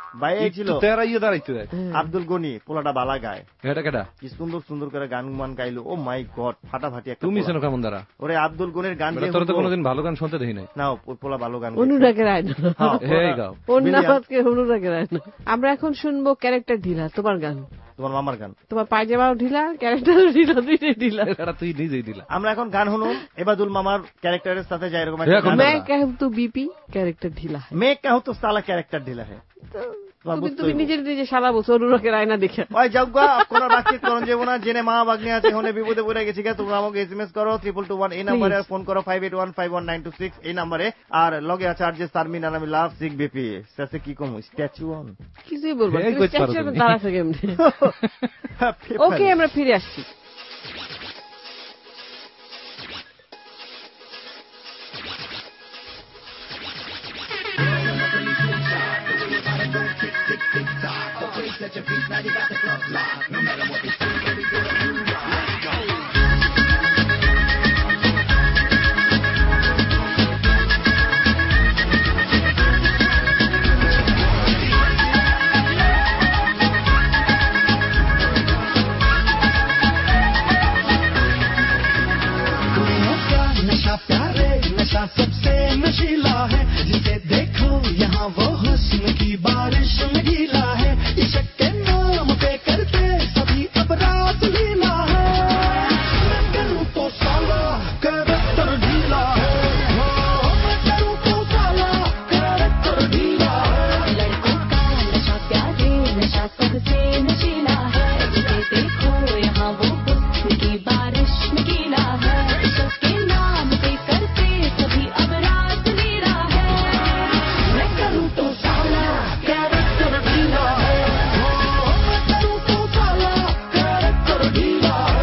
S4: বাইরে ছিল
S9: তেরাইয়ে দাঁড়াইতে দেয়।
S4: আব্দুল গনি পোলাটা বালা গায়,
S9: এটা কেডা?
S4: কি সুন্দর সুন্দর করে গান মান গাইলো। ও মাই গড, ফাটাফাটি একটা।
S9: তুমি শোনো কেমন দ্বারা?
S4: ওরে আব্দুল গনির গান দিয়ে
S9: তোরা তো কোনোদিন ভালো গান শুনতে দেখি নাই।
S4: না, ওই পোলা ভালো গান।
S5: অনুরাগের আয়না,
S9: এই গাও
S5: ওর নাম আজকে অনুরাগের আয়না। আমরা এখন শুনবো ক্যারেক্টার ঢিলা, তোমার গান,
S4: তোমার মামার গান।
S5: তোমার পায়জামাও ঢিলা, ক্যারেক্টারও ঢিলা, দুইটাই ঢিলা।
S9: এটা তুই নিজেই দিলা।
S4: আমরা এখন গান শুনুন এবাদুল মামার ক্যারেক্টারের সাথে যাই এরকম একটা গান।
S5: मैं कहूँ तो बीपी कैरेक्टर ढीला है,
S4: मैं कहूँ तो साला कैरेक्टर ढीला है।
S5: তুমি নিজের নিজে শালা বলছো অনুরাগের আয়না দেখে।
S4: ওই যাওগা কোন বাকি করন যাবো না, জেনে মা বাগনে আছে হনে বিপদে পড়ে গেছি। তোমরা আমাকে এসএমএস করো 2221 এই নম্বরে, আর ফোন করো 58151926 এই নম্বরে। আর লগে আছে আর যে সারমিন আর আমি লাভ সিক বিপি শেষে কি কম স্ট্যাচু অন
S5: কিছুই বলবো না, স্ট্যাচু দাঁড়া থাকে এমনি। ওকে, আমরা ফিরে আসছি।
S6: नशा प्यारे, नशा सबसे नशीला है, जिसे देखो यहाँ वो हुस्न की बारिश में गीला है। इश्क के नाम पे करते सभी अब रात लीला है। मैं करूँ तो साला कैरेक्टर ढीला है, मैं करूँ तो साला कैरेक्टर ढीला है।
S8: लड़कों का नशा प्यारे, नशा सबसे नशीला है, जिसे देखो यहाँ वो हुस्न की बारिश में गीला है। इश्क के नाम पे करते सभी अब रात लीला है।
S6: मैं करूँ तो साला कैरेक्टर ढीला है, मैं करूँ तो साला कैरेक्टर ढीला है।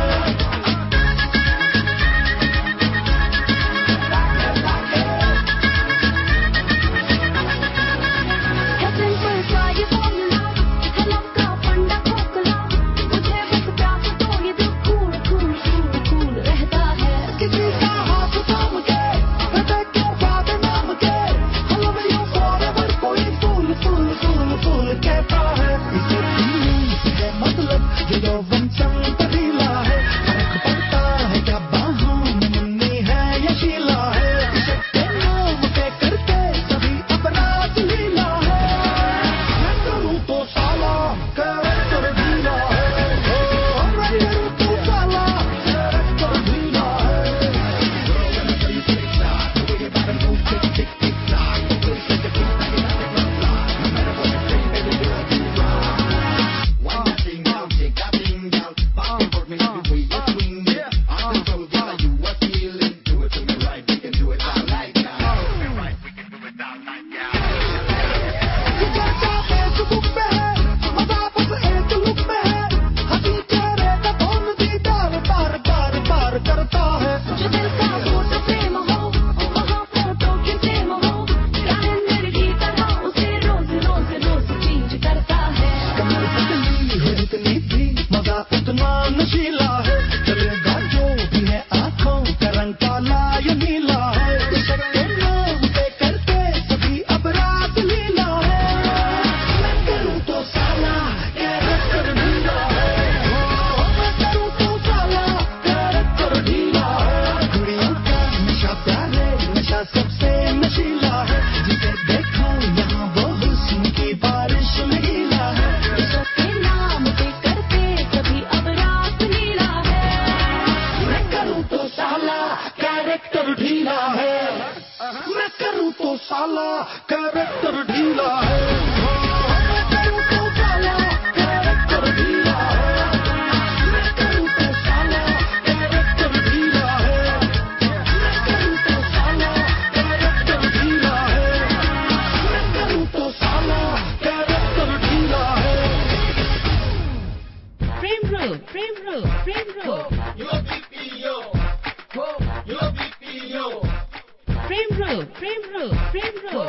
S8: है सिंपल सा ये फॉर्मूला, है लव का फंडा खोखला, मुझे बस प्यास तो ये दिल कूल कूल कूल कूल रहता है।
S6: किसी का हाथ थाम के हृदय के बाद नाम के हलव यू फॉरएवर कोई फूल फूल फूल फूल कहता है। इसे फीलिंग्स है मतलब ये यौवन संग ढीला है, फर्क पड़ता है क्या बाहों में मुन्नी है या शीला है। इश्क के नाम पे करते सभी अब रात लीला है। मैं करूँ तो साला कैरेक्टर ढीला है, मैं करूँ तो साला कैरेक्टर ढीला है। ये चर्चा फेसबुक पे है, मजा बस एक लुक में है, हंसी चेहरे का कौन दीदार बार बार बार करता है।
S8: जो दिल का फूट प्रेम हो, वहाँ फोटो की सेम हो, क्या है मेरी की तरह उसे रोज रोज रोज चेंज करता है।
S6: कमर पतली है इतनी भी मजा उतना नशीला है, चलेगा जो भी है आंखों का रंग काला या नीला है। इश्क के नाम पे करते सभी अब रात लीला है। मैं करूँ तो साला कैरेक्टर ढीला है, मैं करूँ तो साला कैरेक्टर ढीला है। कुड़ियों का नशा प्यारे, नशा सबसे नशीला है, जिसे देखो यहाँ वो हुस्न की बारिश में गीला है।
S8: इश्क के नाम पे करते सभी अब रात लीला है।
S6: मैं करूँ तो साला कैरेक्टर ढीला है, मैं करूँ तो साला कैरेक्टर ढीला है, मैं करूँ तो साला कैरेक्टर ढीला है, मैं करूँ तो साला कैरेक्टर ढीला है, मैं करूँ तो साला कैरेक्टर ढीला है, मैं करूँ तो साला कैरेक्टर ढीला है।
S2: Frame Road, Frame Road, Frame Road. Frame Road, Frame Road, Frame Road.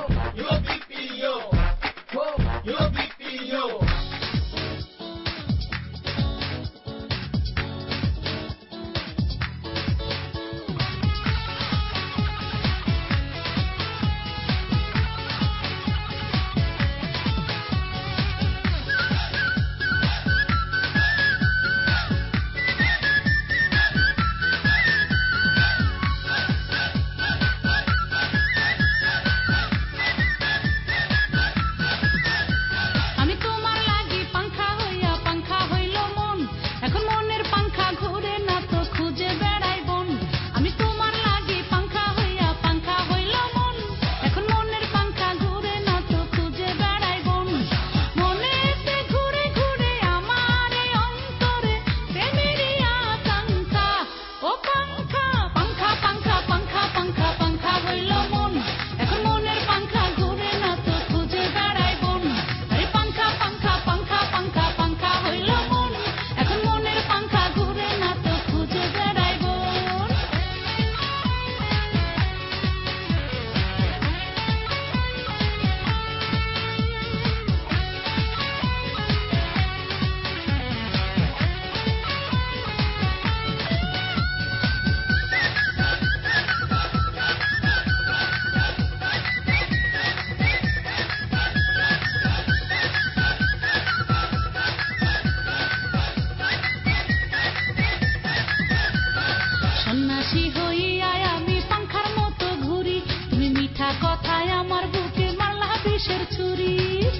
S2: ছুরি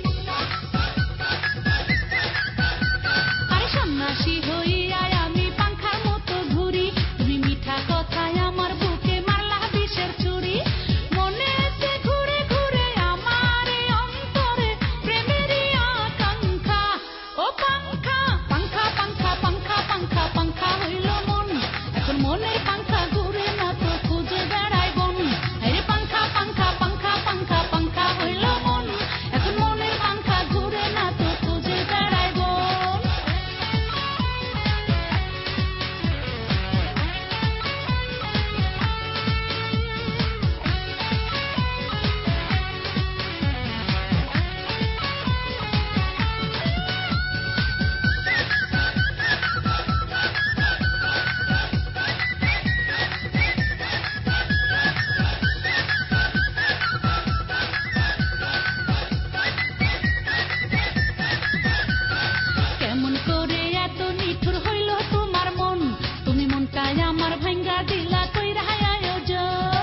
S2: আরে সন্ন্যাসী হইয়া আমি পাংখার মতো ঘুরি তুমি মিঠা কথায় আমার বুকে মারলা বিষের ছুরি মনেতে ঘুরে ঘুরে আমার এই অন্তরে প্রেমেরই আকাঙ্ক্ষা ও পাংখা পাংখা পাংখা পাংখা পাংখা পাংখা হইল মন এখন মনের পাংখা ঘুরে না তো খুঁজে বেড়াই বন আরে পাংখা পাংখা পাংখা পাংখা পাংখা হইল মন এখন মনের পাংখা ঘুরে না তো খুঁজে বেড়াই বন কেমন করে এত নিঠুর হইল তোমার মন তুমি মনটায় আমার ভাঙ্গা দিলা কইরা আয়োজন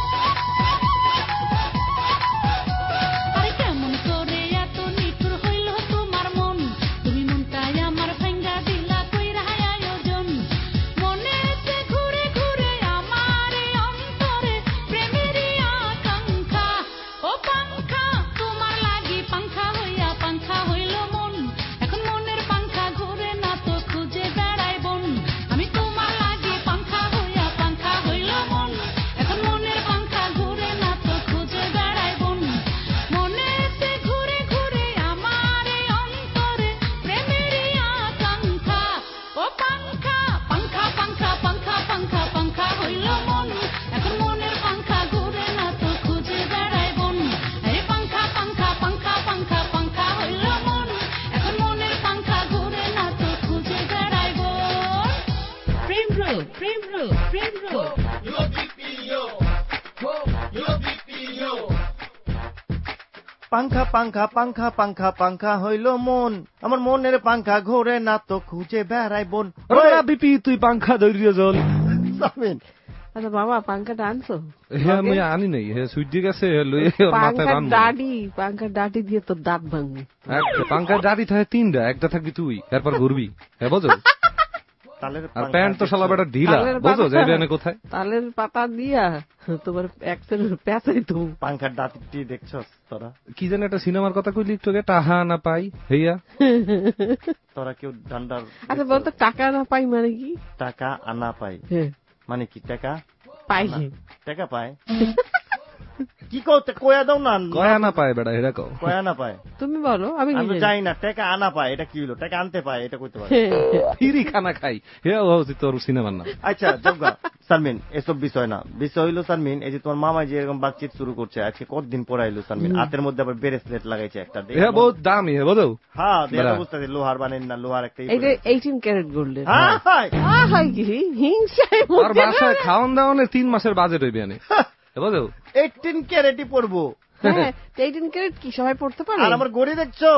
S2: আরে কেমন করে এত নিঠুর হইল তোমার মন তুমি মনটায় আমার ভাঙ্গা দিলা কইরা আয়োজন মনেতে ঘুরে ঘুরে আমার এই অন্তরে প্রেমেরই আকাঙ্ক্ষা ও পাংখা তোমার লাগি পাংখা হইয়া পাংখা হইল মন এখন মনের পাংখা ঘুরে না তো খুঁজে বেড়াই বন আমি তোমার লাগি পাংখা হইয়া পাংখা হইল মন এখন মনের পাংখা ঘুরে না তো খুঁজে বেড়াই বন মনেতে ঘুরে ঘুরে আমার এই অন্তরে প্রেমেরই আকাঙ্ক্ষা ও পাংখা পাংখা পাংখা পাংখা পাংখা পাংখা হইল মন এখন মনের পাংখা ঘুরে না তো খুঁজে বেড়াই বন আরে পাংখা পাংখা পাংখা পাংখা পাংখা হইল মন এখন মনের পাংখা ঘুরে না তো খুঁজে বেড়াই বন প্রেম রোগ প্রেম রোগ প্রেম রোগ
S4: পাংখা পাংখা পাংখা পাংখা পাংখা হইল মন আমার মনের পাংখা ঘোরে না তো খুঁজে বেড়াই বন
S9: বিপি তুই পাংখা ধরিয়ে জল
S4: সামিন
S5: আচ্ছা বাবা পাংখাটা আনছো
S9: হ্যাঁ আমি আনি নাই হ্যাঁ সুইট গেছে লইয়ে ওর মাথায়
S5: পাংখার ডাডি দিয়ে তোর দাঁত ভাঙবি
S9: পাংখার দাড়ি থাকে তিনটা একটা থাকবি তুই এরপর ঘুরবি হ্যাঁ বোঝো আর প্যান্ট তো শালা বেটা ঢিলা বোঝো যাইবে না কোথায়
S5: তালের পাতা দিয়া তোমার একজনের প্যাঁচাই তো
S4: পাংখার দাঁতটি দেখছস তোরা
S9: কি জানি একটা সিনেমার কথা কইলি একটু আগে টাহা না পাই হইয়া
S4: তোরা কেউ ডান্ডার
S5: আচ্ছা বলতো টাকা না পাই মানে কি
S4: টাকা আনা পাই মানে কি টাকা
S5: পাই
S4: টাকা পায় কি করতে কয়া দাও না
S9: কয়া না পায় বেটা এটা কও
S4: কয়া না পায়
S5: তুমি বলো আমি
S4: যাই না টাকা আনা পায় এটা কি হলো টাকা আনতে পায় এটা কইতে পারে
S9: ফিরি খানা খাই হে ও তোর সিনেমার নাম
S4: আচ্ছা জগা সালমিন এসব বিষয় না বিষয় হইলো সালমিন এই যে তোমার মামা যে এরকম বাতচিত শুরু করছে আজকে কতদিন পর আইলো সালমিন হাতের মধ্যে আবার ব্রেসলেট লাগাইছে একটা
S9: হ্যাঁ বহুত দামি হ্যাঁ বুঝো
S4: হ্যাঁ দেখো বুঝতে লোহার বানেন না লোহার একটা
S5: এটা 18 ক্যারেট গোল্ডের
S4: হ্যাঁ
S5: হাই কি হিংসায়
S9: আর বাসায় খাওয়ান দাওয়ানে 3 মাসের বাজেট হইবে আনে বুঝো
S4: 18 ক্যারেটই পড়বো
S5: হ্যাঁ 18 ক্যারেট কি সবাই পড়তে পারে
S4: আর আমার গড়ি দেখছো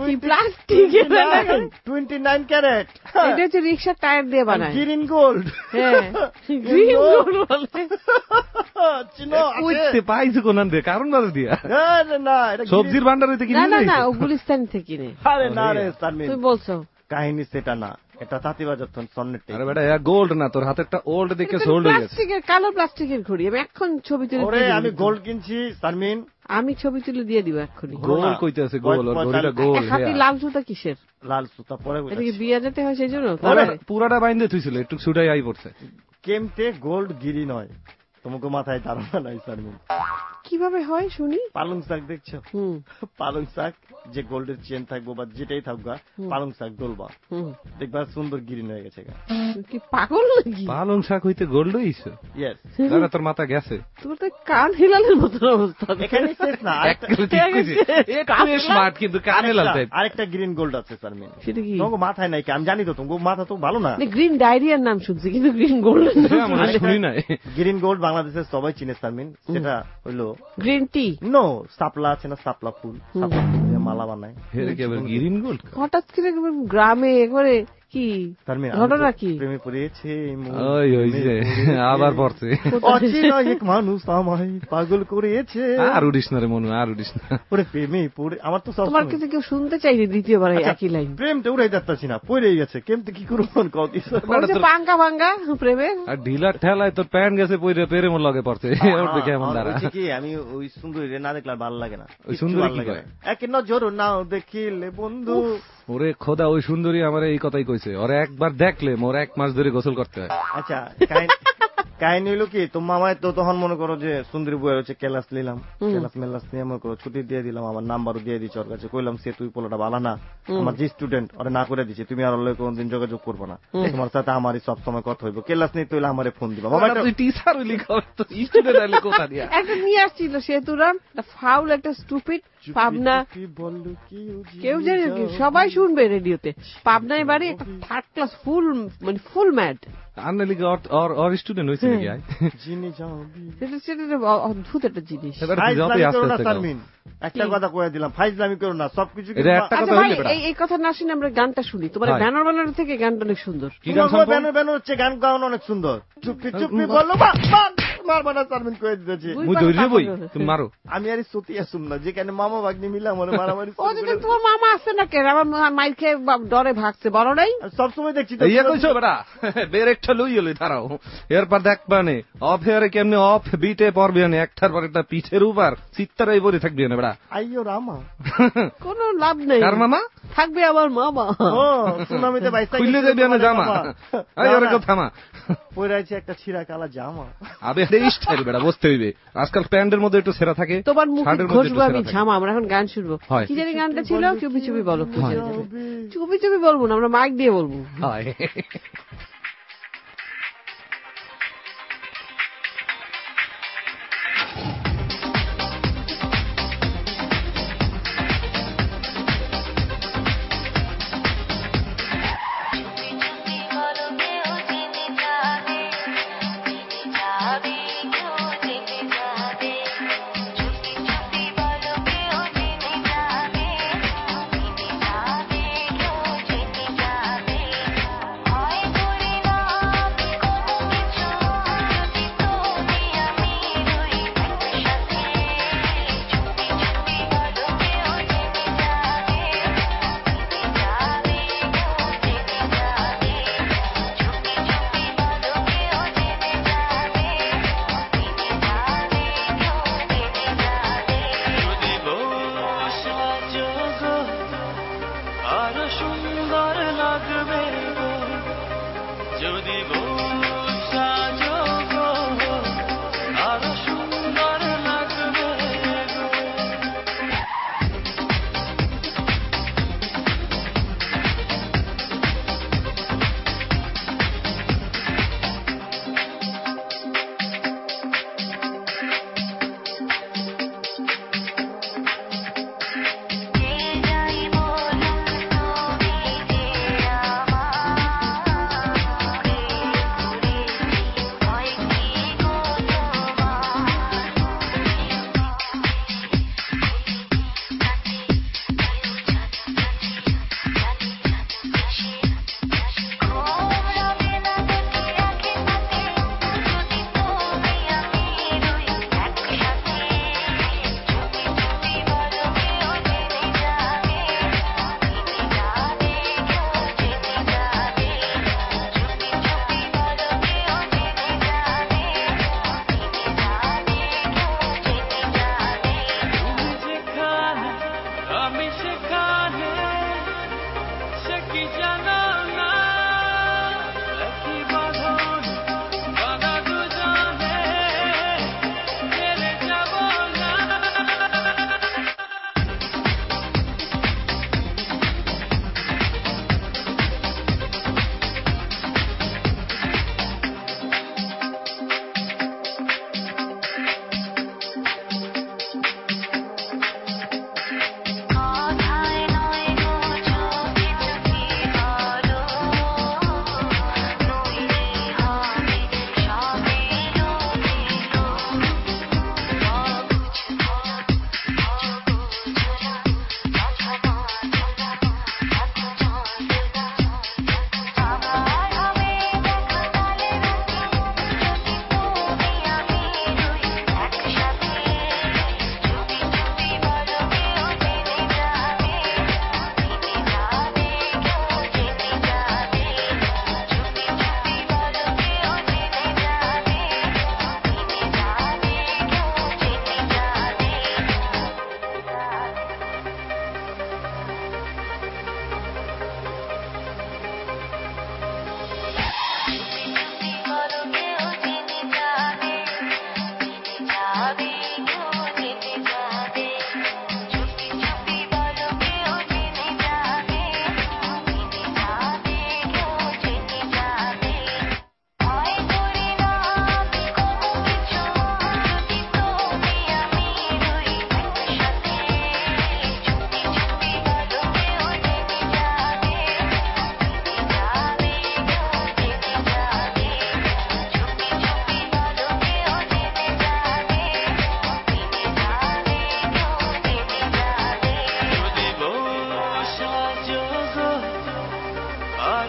S4: 29 ক্যারেট
S5: এটা হচ্ছে রিকশা টায়ার দিয়ে বানায়
S4: গ্রিন গোল্ড
S5: হ্যাঁ গ্রিন গোল্ড বলে
S4: চিনো
S9: কইতে পাইছো কোনান দে কারণ বাজে দিয়া
S4: না এটা
S9: সবজির ভান্ডার হইতে কিনে
S5: না না ও গুলিস্তান থেকে কিনে
S4: আরে না রে সালমিন
S5: তুই বলছো
S4: কাহিনী সেটা না এটা তাঁতিবাজার স্বর্ণের
S9: আরে বেটা এটা গোল্ড না তোর হাতেরটা ওল্ড দেখে সোল্ড হয়ে গেছে
S5: প্লাস্টিকের কালো প্লাস্টিকের ঘড়ি আমি এখন ছবি তুলে
S4: ওরে আমি গোল্ড কিনছি সালমিন
S5: আমি ছবি তুলে দিয়ে দিব এক্ষুনি
S9: গোল কইতে আছে গোল আর ঘড়িটা গোল
S5: হাতি লাল সুতা কিসের
S4: লাল সুতা পরে
S5: এটা কি বিয়ে যেতে হয় সেই জন্য
S9: পুরাটা বাইন্দে থুইছিল একটু ছুটাই আই পড়ছে
S4: কেমতে গোল্ড গিরি নয় তোমাকে মাথায় ধারণা নাই সালমিন
S5: কিভাবে হয় শুনি
S4: পালং শাক দেখছো পালং শাক যে গোল্ডের চেন থাকবো বা যেটাই থাকবা পালং শাক ডলবা দেখবা সুন্দর গ্রিন হয়ে গেছে
S5: কি পাগল নাকি
S9: পালং শাক হইতে গোল্ড হইছে
S4: ইয়েস
S9: দাদা তোর মাথা গেছে
S5: তোমার তো কান হিলালের মতো অবস্থা
S4: এখানে শেষ না
S9: স্মার্ট কিন্তু কান হিলাল টাইপ
S4: আরেকটা গ্রিন গোল্ড আছে সালমিন
S5: সেটা কি
S4: তোমাকে মাথায় নাই কি আমি জানি তো তোমাকে মাথা তো ভালো না
S5: গ্রিন ডায়রিয়ার নাম শুনছি কিন্তু গ্রিন গোল্ড
S9: শুনি নাই
S4: গ্রিন গোল্ড বাংলাদেশের সবাই চিনে সালমিন সেটা হইলো
S5: গ্রিন টি
S4: নো সাপলা আছে না সাপলা ফুল মালা বানায়
S9: গ্রিন গোল্ড
S5: হঠাৎ করে গ্রামে একবারে কি
S4: তারমিন,
S5: ঘটনা কি?
S4: প্রেমে পড়েছে
S9: ওই যে আবার পড়ছে।
S4: অচেনা এক মানুষ আমায় পাগল করেছে।
S9: আর উড়িস না রে মনু, আর উড়িস না।
S4: ওরে প্রেমে পড়ে আমার তো সব
S5: তোমার কাছে কেউ শুনতে চাইনি দ্বিতীয়বার এই একই লাইন।
S4: প্রেমটা উড়াই যাচ্ছি না, পড়েই গেছে, কেমতে কি করবো কতি
S5: পাঙ্গা ভাঙ্গা প্রেমে।
S9: আর ঢিলা ঠেলায় তোর প্যান্ট গেছে পইরে পেরে মোর লগে পড়ছে। ওর দেখে এমন দাঁড়া
S4: কি আমি ওই সুন্দরী না দেখলে আর ভালো লাগে না।
S9: ওই সুন্দরী কি করে?
S4: এক নজর নাও দেখিলে বন্ধু।
S9: ওরে খোদা, ওই সুন্দরী আমার এই কথাই কইছে, ওরে একবার দেখলে মোর 1 মাস ধরে গোসল করতে হয়।
S4: আচ্ছা কাহিনী হইলো কি, তোমার মামায় তো তখন মনে করো যে সুন্দরী বইয়ের হচ্ছে ক্লাস নিলাম, ক্লাস মেলাস নিয়ে মনে করো ছুটি দিয়ে দিলাম, আমার নাম্বারও দিয়ে দিচ্ছি ওর কাছে, কইলাম সে তুই পোলাটা ভালো না, আমার যে স্টুডেন্ট ওরা না করে দিচ্ছে, তুমি আর ওর লগে কোনদিন যোগাযোগ করবো না, তোমার সাথে আমারই সব সময় কথা হইব, ক্লাস নিতে হইলে আমারে ফোন দিবা। বাবা
S9: তুই টিচার হইলি তো স্টুডেন্ট আইলে কোথা দিয়া?
S5: একটা নিয়ে আসছিল সেতুরাম, ফাউল একটা স্টুপিড পাবনা, কেউ জানে কি, সবাই শুনবে রেডিওতে। পাবনায় বাড়ি, একটা থার্ড ক্লাস ফুল মানে ফুল ম্যাড।
S9: আনলে ওর স্টুডেন্ট হইছে নাকি?
S5: সেটা অদ্ভুত একটা জিনিস।
S4: একটা কথা কয়ে দিলাম, ফাইজলামি করো না, সবকিছু
S5: এই কথা না শুনে আমরা গানটা শুনি। তোমার ব্যানার বানানোর থেকে গানটা অনেক সুন্দর।
S4: ব্যানার ব্যানার হচ্ছে গান গাওয়ানো অনেক সুন্দর। চুপি চুপি বললো মারবা না, সারমিন কয়ে দিতেছি।
S9: তুমি মারো,
S4: আমি আর সত্যি আসুন না, যেখানে মামা ভাগ্নি মিলে আমার মারামারি।
S5: তোমার মামা আছে না কেন? আমার মাইর খেয়ে ডরে ভাগছে, বড় নাই
S4: সবসময় দেখছি।
S9: ইয়ে কইছো বেটা, বের একটা লই এলো দাঁড়াও, এরপর দেখবা নে অফ হেয়ারে কেমনে অফ বিটে পড়বে না, একটার পর একটা পিঠের উপর চিত্তারাই পরে থাকবি না বেটা।
S4: আইয়ো রামা,
S5: কোনো লাভ নেই।
S9: কার মামা?
S5: থাকবে আমার মামা।
S4: ও সুনামিতে বাইসা
S9: খুললে যাবি না জামা। আই ওরে কথা মা
S4: পরে আছে একটা ছিঁড়া কালা জামা।
S9: আবে এই স্টাইল বেটা বসতে হইবে, আজকাল প্যান্টের মধ্যে একটু ছেঁড়া থাকে,
S5: তোমার মুখে ঘষবো আমি জামা। আমরা এখন গান শুনবো। কি জানি গানটা ছিল? চুপি চুপি বলো। চুপি চুপি বলবো না, আমরা মাইক দিয়ে বলবো।
S8: I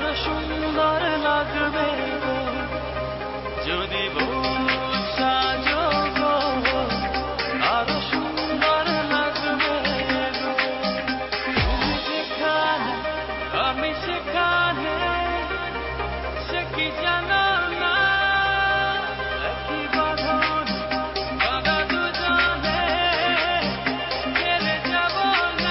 S3: আরো সুন্দর লাগবে গো যদি বউ সাজো গো আরো সুন্দর লাগবে গো তুমি যেখানে আমি সেখানে সে কি জানো না একই বাঁধন বাঁধা দুজনে ছেড়ে যাব না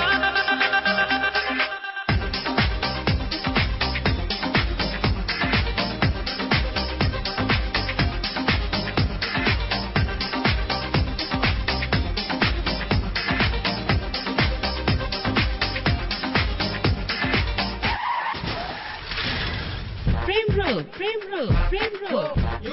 S2: প্রেম রোগ প্রেম রোগ প্রেম রোগ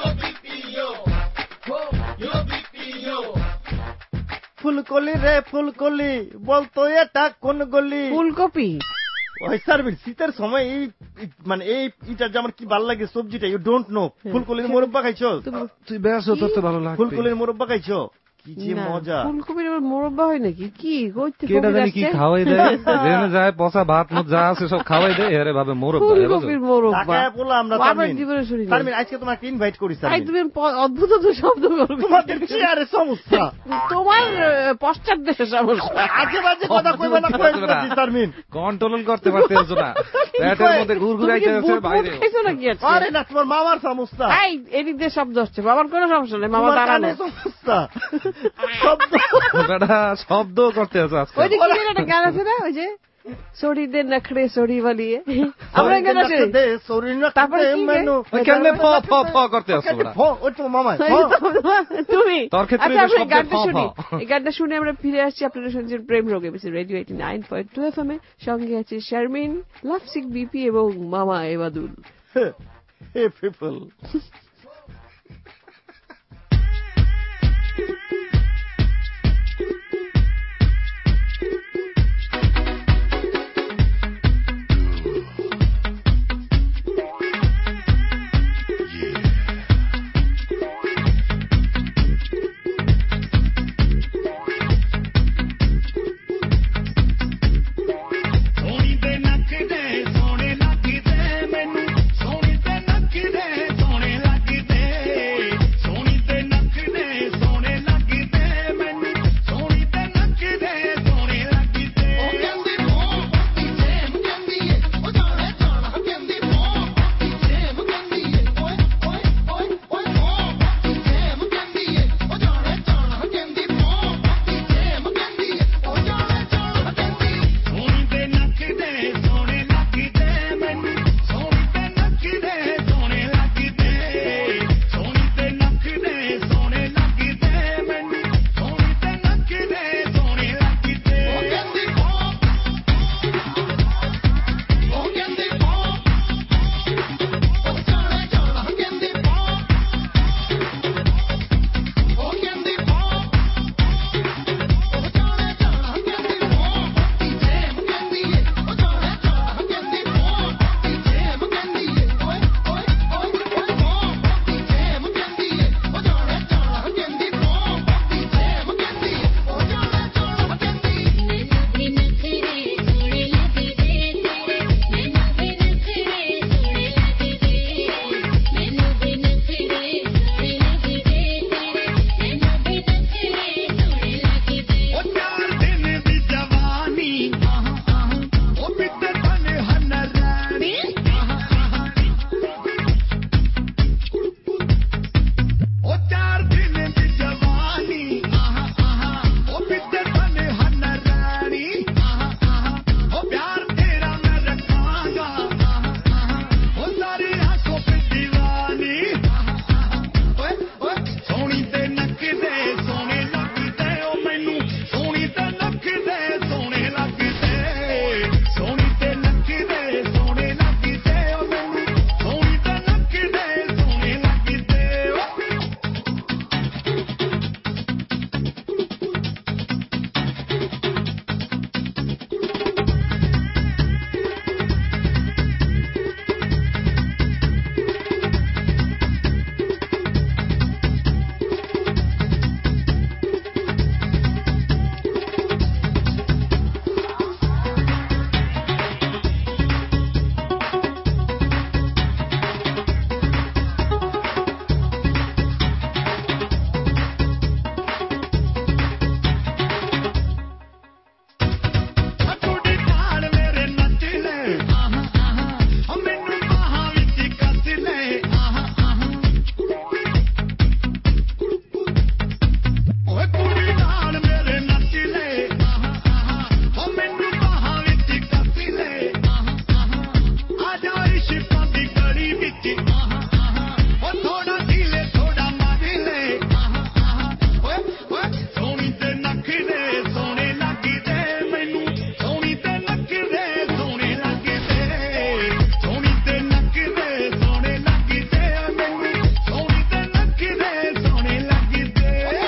S4: ফুলকলি রে ফুলকলি বলতো এটা কোন গলি?
S5: ফুলকপি।
S4: ওই সার্ভিস শীতের সময় মানে এইটা যে আমার কি ভালো লাগে সবজিটা, ইউ ডোন্ট নো। ফুলকলির মোরব্বা খাইছো?
S9: তুই বেশ তোর তো ভালো লাগে।
S4: ফুলকলির মোরব্বা খাইছো? কি যে মজা।
S5: ফুলকপির মোরব্বা হয় নাকি? কি
S9: কেটা জানি কি খাওয়াই দেয়, যেখানে যায় পচা ভাত মত যা আছে সব খাওয়াই দেয়, আরে ভাবে মোরব্বা।
S5: ফুলকপির মোরব্বা
S4: ঢাকায় বললাম আমরা
S5: জীবনে শুনি।
S4: তারমিন আজকে তোমাকে ইনভাইট করি।
S5: তুমি অদ্ভুত শব্দ করো,
S4: তোমাদের চেয়ারে সমস্যা,
S5: তোমার পশ্চাৎ দেশে সমস্যা।
S4: আজে বাজে কথা কইবা না তারমিন,
S9: কন্ট্রোল করতে পারতেছো না, পেটের মধ্যে ঘুরঘুরাইতে আছে বাইরে।
S5: খাইছো নাকি আজকে?
S4: আরে না, তোমার মামার সমস্যা।
S5: এই এদিক দিয়ে শব্দ আসছে, বাবার কোনো সমস্যা নেই, মামা দাঁড়ানো
S4: সমস্যা।
S9: শব্দ করতে আছে আজকে।
S5: ওই যে কি যেন একটা গান আছে না, ওই যে সরি দে নখড়ে সরি বালিয়ে, আমরা গান আছে তারপরে
S9: কেমনে ফ ফ ফ করতে আছে
S5: তুমি।
S9: তোর ক্ষেত্রে
S5: গানটা শুনি, এই গানটা শুনে আমরা ফিরে আসছি। আপনারা শুনছেন প্রেম রোগ এবিসি রেডিও 89.2 FM এ। সঙ্গে আছে শারমিন, লাফসিক বিপি এবং মামা এবাদুল।
S4: Hey people.
S6: ਸੋਹਣੇ ਲੱਗਦੇ ਮੈਨੂੰ, ਸੋਹਣੇ ਤੇ ਨੱਚਦੇ, ਸੋਹਣੇ ਲੱਗਦੇ
S10: इश्कां दी गली विच ओ थोड़ा ढीले थोड़ा मारिले ओए ओए सोनी ते नखरे सोने लगदे मैनू सोनी ते नखरे सोने लगदे सोनी ते नखरे सोने लगदे मैनू सोनी ते नखरे सोने लगदे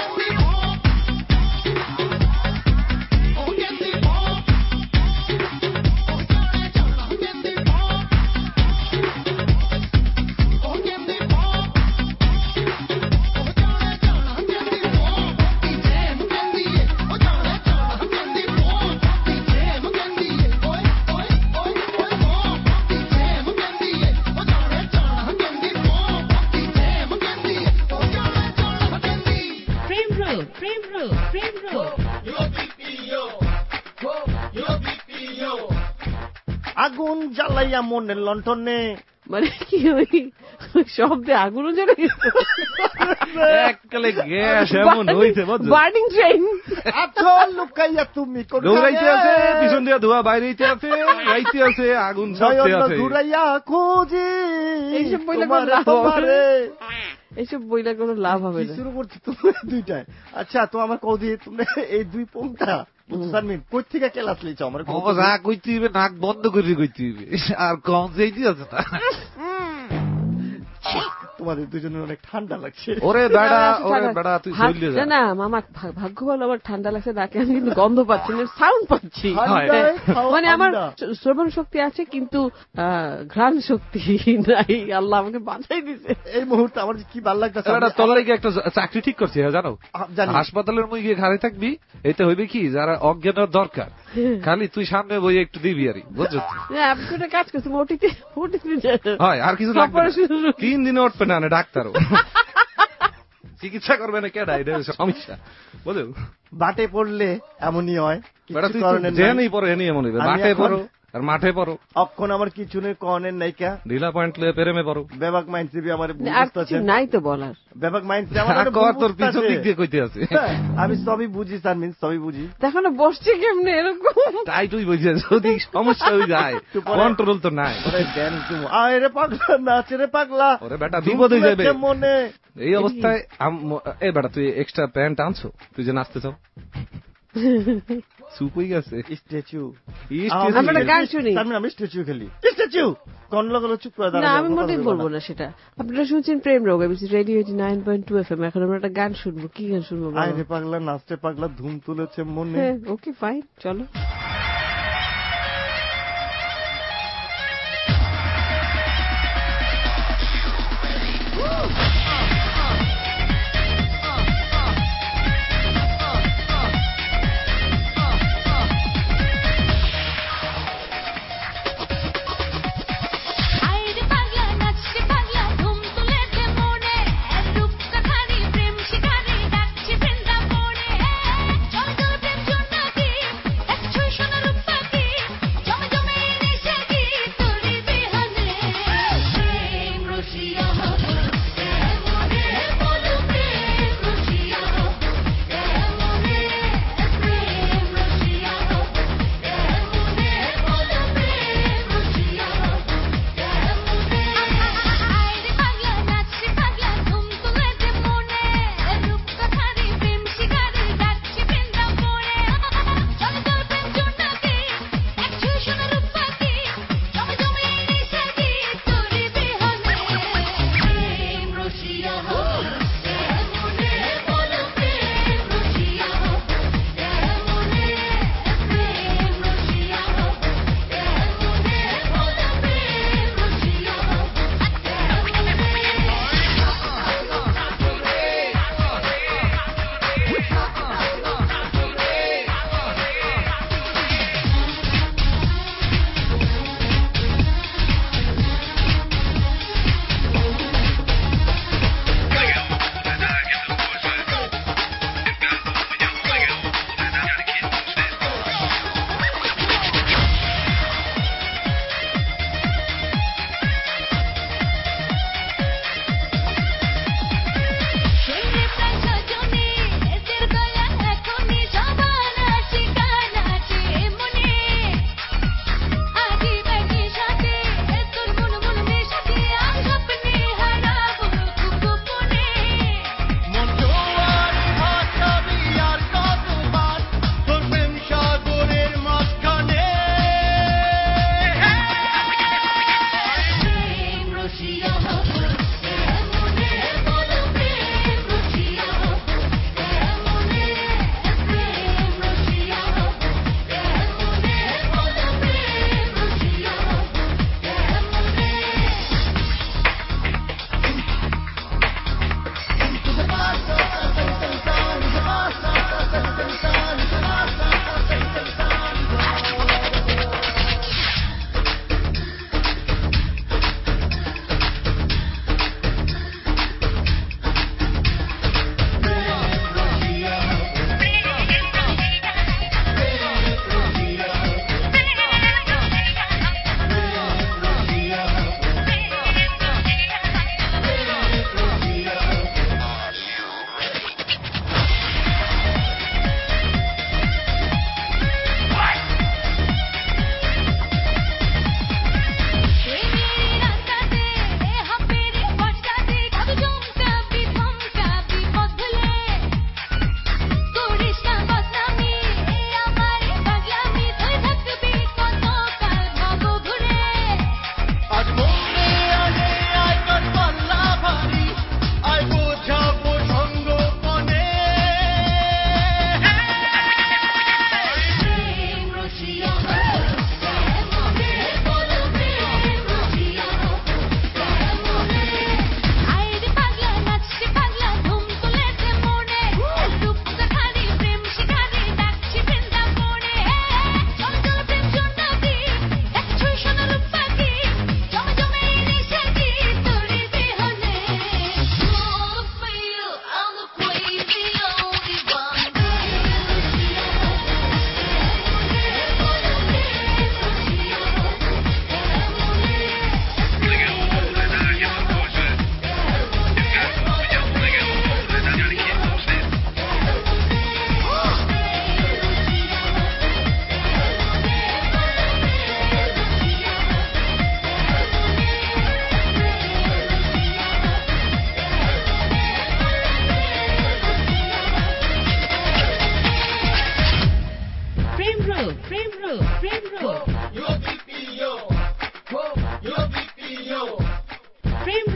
S2: Prem Road.
S4: আগুন জ্বালাইয়া মনের লণ্ঠনে
S5: মানে কি ওই শব্দে আগুনও জ্বলে গেছে
S9: এককালে গ্যাস এমন হইছে বুঝছো
S5: বার্নিং ট্রেন
S4: আচ্ছা লুকাইয়া তুমি
S9: দৌড়াইতে আছে পিছন দিয়ে ধোয়া বাইরেইতে আছে রাইতে আছে আগুন জ্বলতে আছে
S4: ঘুরাইয়া খুঁজি
S5: এইসব বইলে কোনো লাভ হবে এইসব বইলে কোনো লাভ হবে না
S4: শুরু করছি তুমি দুইটায় আচ্ছা তো আমার কৌদি তুমি এই দুই পংটা বুঝছানমিন কই থেকে ক্লাস লইছো আমার
S9: ও যা কইতে হইবে নাক বন্ধ করে কইতে হইবে আর কম যেইতি আছে না
S4: তোমাদের দুজনের অনেক ঠান্ডা লাগছে
S9: ওরে বেড়া তুই চলে যা
S5: না মামা ভাগ্য ভালো আমার ঠান্ডা লাগছে নাকে আমি কিন্তু গন্ধ পাচ্ছি না সাউন্ড পাচ্ছি মানে আমার শ্রবণ শক্তি আছে কিন্তু ঘ্রাণ শক্তি নাই আল্লাহ আমাকে বাঁচাই দিছে
S4: এই মুহূর্তে আমার কি ভালো লাগতেছে
S9: তোর একটা চাকরি ঠিক করছি জানো হাসপাতালের মুই গিয়ে ঘাড়ে থাকবি এতে হইবে কি যারা অজ্ঞান দরকার খালি তুই সামনে বই একটু দিবি আর বুঝছো
S5: আপনি একটা কাজ করছেন ওটিতে
S9: হয় আর কিছু লাগবে 3 দিনে উঠবে না ডাক্তারও চিকিৎসা করবে না কেডা এটা সমস্যা বুঝো
S4: বাটে পড়লে এমনই হয়
S9: কিছু কারণে জেনেই পড়ে এনি এমনই বাটে পড়ো আর মাঠে পড়ো অক্ষণ
S4: আমার কিছু নেই কনের নাইকা
S9: ঢিলা পয়েন্ট লয়ে পেরেমে পড়ো
S4: বেবাক মাইন্ডসে আমার বুঝতাছে
S5: নাই তো বলার
S4: বেবাক মাইন্ডসে আমার
S9: তোর পিছন দিক দিয়ে কইতে আছে
S4: আমি সবই বুঝি স্যার মিন সবই বুঝি
S5: দেখো না বসছে কেমনে এরকম
S9: তাই তুই বুঝিস যদি সমস্যা হয়ে যায় কন্ট্রোল তো নাই
S4: ওরে দেন তুমি আয় রে পাগলা নাচ রে পাগলা
S9: ওরে বেটা বিপদ হয়ে যাবে
S4: মনে
S9: এই অবস্থায় এ বেটা তুই এক্সট্রা প্যান্ট আনছো তুই যে নাচতে চাও চুপ হয়ে গেছে
S4: স্ট্যাচু
S5: আমরা গান শুনি
S4: আমি স্ট্যাচু খেলি স্ট্যাচু কোন লগলো চুপ করে দাঁড়াও
S5: না আমি মোটেই বলবো না সেটা আপনারা শুনছেন প্রেম রোগ এবিসি রেডিও 89.2 এফএম এখন আমরা একটা গান শুনবো কি গান শুনবো
S4: আয় রে পাগলা নাচতে পাগলা ধুম তুলেছে মনে
S5: ওকে ফাইন চলো
S2: Shut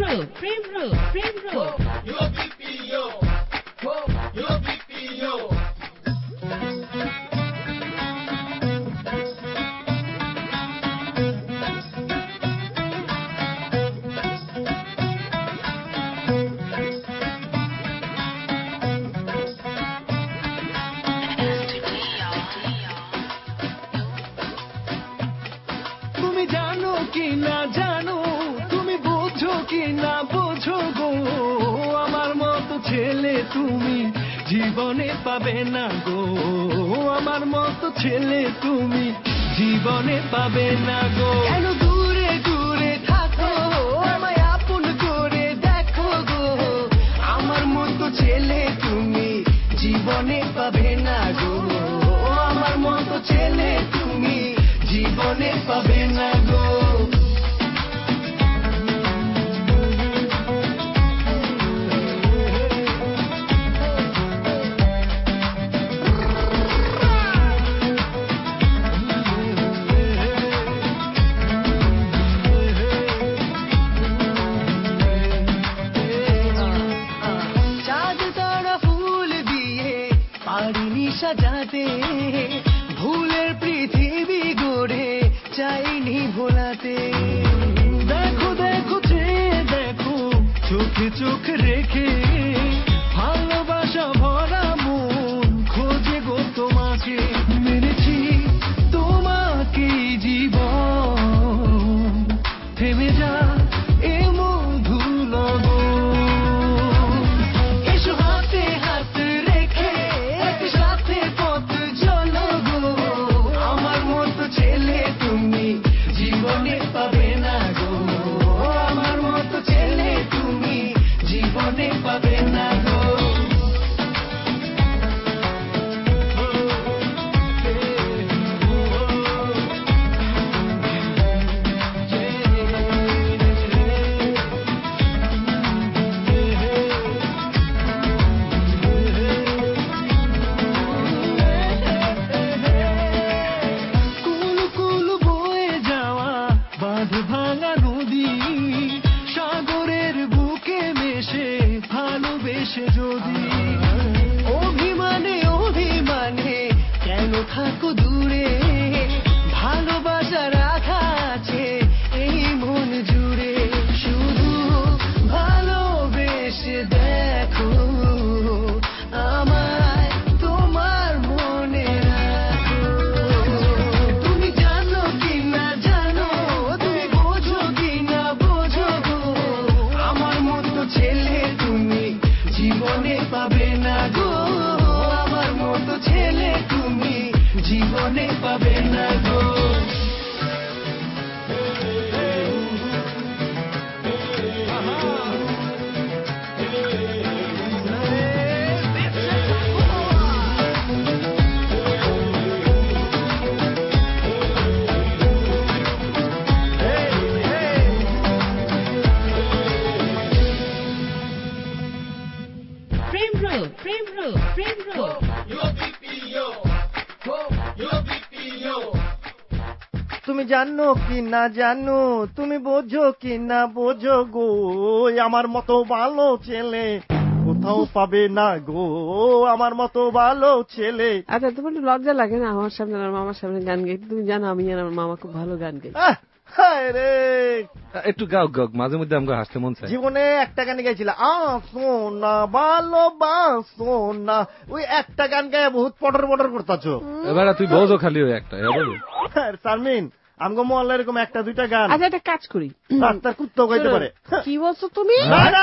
S6: তুমি জানো কি না জানো, তুমি বোঝো কি না বোঝো গো, আমার মতো ছেলে তুমি জীবনে পাবে না গো, আমার মতো ছেলে তুমি জীবনে পাবে না গো। কেন দূরে দূরে থাকো, আমায় আপন করে দেখো গো, আমার মতো ছেলে তুমি জীবনে পাবে না গো, আমার মতো ছেলে তুমি জীবনে পাবে না গো। চাঁদ তারা ফুল দিয়ে পারিনি সাজাতে, ভুলের পৃথিবী গড়ে চাইনি ভোলাতে। দেখো দেখো চেয়ে দেখো, চোখে চোখ রেখে ভালোবাসা ভরা মন খোঁজে গো তোমাকে। মেরেছি তোমাকে জীবন, থেমে যা এ মধু লগন। এসো হাতে হাত রেখে একসাথে পথ চলো গো, আমার মতো ছেলে তুমি জীবনে পাবে না গো, আমার মতো ছেলে তুমি জীবনে পাবে না গো। কুল কুল বয়ে যাওয়া বাঁধ ভাঙা নদী, সাগরের বুকে মেশে ভালোবেসে যদি, অভিমানে অভিমানে কেন থাকো দূরে, ভালোবাসা রাখা আছে এই মন জুড়ে। শুধু ভালোবেসে দেখো আমায় তোমার মনে রাখো। তুমি জানো কি না জানো, তুমি বোঝো কি না বোঝো গো, আমার মতো ছেলে তুমি জীবনে পাবে না গো, আমার মতো ছেলে তুমি জীবনে পাবে না গো।
S4: তুমি জানো কি না জানো, তুমি বোঝো কি না বোঝো গো, আমার মতো ভালো ছেলে কোথাও পাবে না গো, আমার মতো ভালো ছেলে।
S5: আচ্ছা, তোমার একটু লজ্জা লাগে না আমার সামনে আমার মামার সামনে গান গাইতে? তুমি জানো আমি আর আমার মামা খুব ভালো গান গাই।
S4: হায় রে,
S9: একটু গাও গাও, মাঝে মধ্যে আমাকে হাসতে মন চায়।
S4: জীবনে একটা গান গাইছিল, সোনা ভালোবাসো না, ওই একটা গান গায়ে বহুত পটর পটর করতেছো।
S9: এবার তুই বোঝো খালি ওই একটা।
S4: শারমিন, আমগো মহল্লা এরকম একটা দুইটা গান।
S5: আচ্ছা, একটা কাজ করি,
S4: রাস্তার কুত্তাও গাইতে পারে।
S5: কি বলছো তুমি?
S4: না না,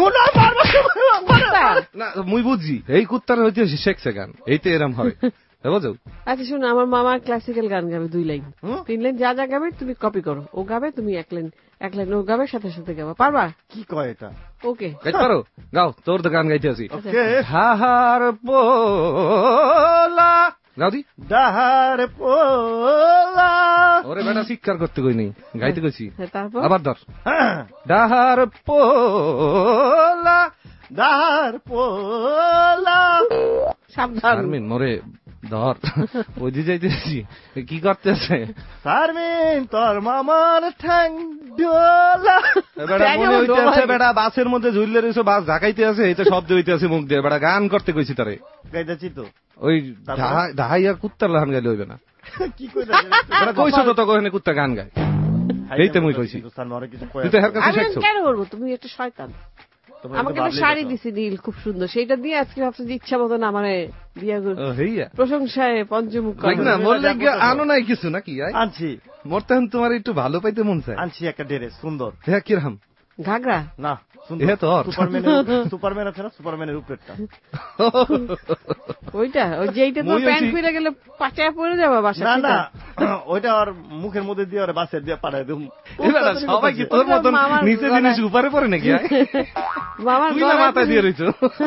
S9: না মুই বুঝি, এই কুত্তার হইতে শেখছে গান, এইতে এরম হয় বুঝো।
S5: আচ্ছা শোনো, আমার মামা ক্লাসিক্যাল গান গাবে 2 লাইন 3 লাইন, যা যা গাবে তুমি কপি করো, ও গাবে তুমি 1 লাইন ও গাবে, সাথে সাথে গাবা, পারবা?
S4: কি কয় এটা?
S5: ওকে
S9: গাইতে পারো? গাও, তোর তো গান গাইতে আছি।
S4: ওকে।
S9: হাহার পোলা গাও দি।
S4: ডাহার পোলা।
S9: ওরে বেটা শিক্ষার করতে কইনি, গাইতে কইছি।
S5: তারপর
S9: আবার ধর। ডাহার পোলা,
S4: ডাহার পোলা।
S5: সাবধান।
S9: শারমিন মোরে ধর ওই যে যাইতেছি কি করতেছে
S4: শারমিন তোর মামার ঠ্যাং ডোলা
S9: বেটা মনে হইতেছে বেটা বাসের মধ্যে ঝুললে রয়েছে বাস ঢাকাইতে আছে এই তো শব্দ হইতেছে মুখ দিয়ে বেটা গান করতে কইছি তারে
S4: গাইতেছি তো
S9: ওই ঢাহাইয়া কুত্তার লাহান গাইলে হইবে না
S4: কি কইতাছিস
S9: বেটা কইছো তো তখন কুত্তা গান গায় এইতে মুই কইছি তুই তো হের কাছে
S5: আমি
S9: শিখছো
S5: কেন বলবো তুমি একটা শয়তান আমাকে একটা শাড়ি দিছি নীল খুব সুন্দর সেইটা দিয়ে আজকে ভাবছি যে ইচ্ছা মতন আমারে বিয়া করে
S9: হইয়া
S5: প্রশংসায় পঞ্চমুখ
S9: না বললে আনো নাই কিছু নাকি
S4: আনছি
S9: মোর তখন তোমার একটু ভালো পাইতে মন চায়
S4: আনছি একটা ড্রেস সুন্দর
S9: হ্যাঁ কিরকম
S5: ঘাগরা
S4: না
S9: এ তো
S4: সুপারম্যান আছে না সুপারম্যানের উপরেরটা
S5: ওইটা ওই যেইটা তো প্যান্ট পরে গেলে পাচায় পড়ে যাবে বাসা
S4: না না ওইটা আর মুখের মধ্যে দিয়ে ওর বাসে দিয়ে পাঠায় দেব
S9: সবাই কি তোর মতন নিচে জিনিস উপরে পড়ে নাকি
S5: মামার
S9: মাথায় দিয়ে রইছো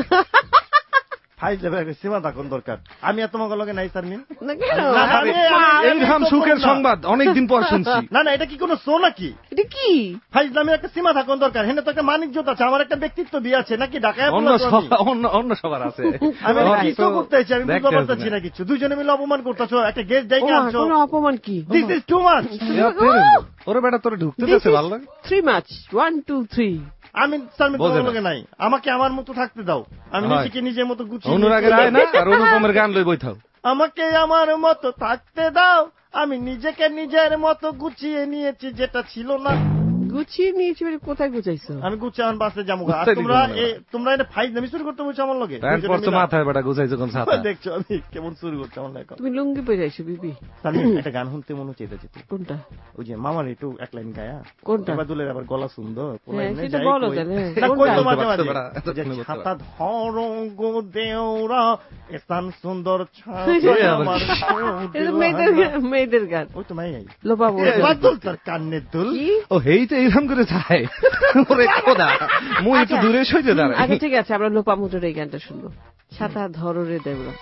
S4: সীমা থাকুন দরকার আমি আর তোমাকে লগে নাই শারমিন
S9: এইরকম সুখের সংবাদ অনেকদিন পর শুনছি
S4: না না এটা কি কোনো শো নাকি
S5: এটা কি
S4: ফাইজলামি একটা সীমা থাকুন দরকার হেনে তো একটা মানিকজত আছে আমার একটা ব্যক্তিত্ব দিয়ে আছে নাকি ঢাকায়
S9: অন্য সবার আছে
S4: আমি কিছু করতেছি আমি বুঝতে পারতেছি না কিছু দুজনে মিলে অপমান করতেছো একটা গেস্ট যাইকে আনছো
S5: কোনো অপমান কি
S4: দিস ইজ টু মাচ
S9: ওরে বেটা তোরে ঢুকতে দিতে ভালো লাগে
S5: 3 মাচ 1 2 3
S4: আমি শারমিন তোমার লগে নাই আমাকে আমার মতো থাকতে দাও আমি নিজেকে নিজের মতো গুছিয়ে
S9: অনুরাগের আয় না আর অনুপমের গান লই বইথাও
S4: আমাকে আমার মতো থাকতে দাও আমি নিজেকে নিজের মতো গুছিয়ে নিয়েছি যেটা ছিল না
S5: গুছিয়ে নিয়েছি মানে কোথায় গুছাইছো
S4: আমি গুছিয়ে আমার বাসে যাবো তোমরা এটা ফাইজলামি শুরু করতে বলছো আমার লগে
S9: মাথায় বেটা গুছাইছো কোন সাথে
S4: দেখছো আমি কেমন শুরু করছো আমার লাগে
S5: তুমি লুঙ্গি পরে আইছো বিবি
S4: একটা গান শুনতে মনে চাইতে যেত
S5: কোনটা
S4: ওই যে মামার একটু এক লাইন গায়া
S5: কোনটা
S4: বাদুলের আবার গলা সুন্দর ছাতা ধরো গো দেওরা স্থান সুন্দর
S5: মেয়েদের গান
S4: ওই তো মাই
S5: লোপা
S4: বাদুল তার কান্নের দুল
S9: ও হেইতে এরকম করে যায় ওরে খোদা মুই একটু দূরে সইতে দাঁড়াই
S5: আচ্ছা ঠিক আছে আমরা লোপা মুটোর এই গানটা শুনবো ছাতা ধরো রে দেওরা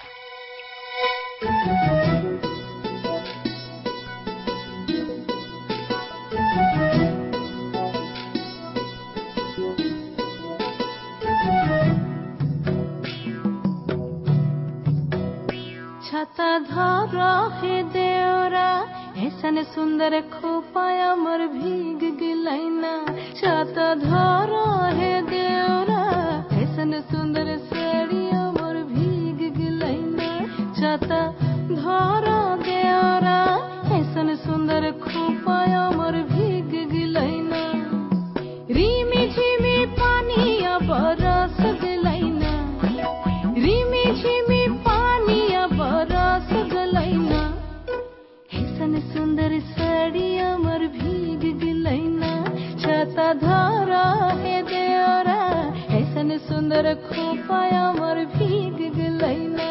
S2: ছাতা ধরো হে দেওরা ऐसन सुंदर खोपाय अमर भीग गिलाइना छाता धरो हे देवरा ऐसन सुंदर साड़ी अमर भीग गिलाइना छाता धरो देवरा ऐसन सुंदर खोपाय अमर भीग गिलाइना रिमी झिमी पानी बरस गिलाइना रिमी झिमी पानी बरस गिलाइना सुंदर साड़ी अमर भीग गिलाइना छाता धरा हे देवरा ऐसन सुंदर खोपा अमर भीग गिलाइना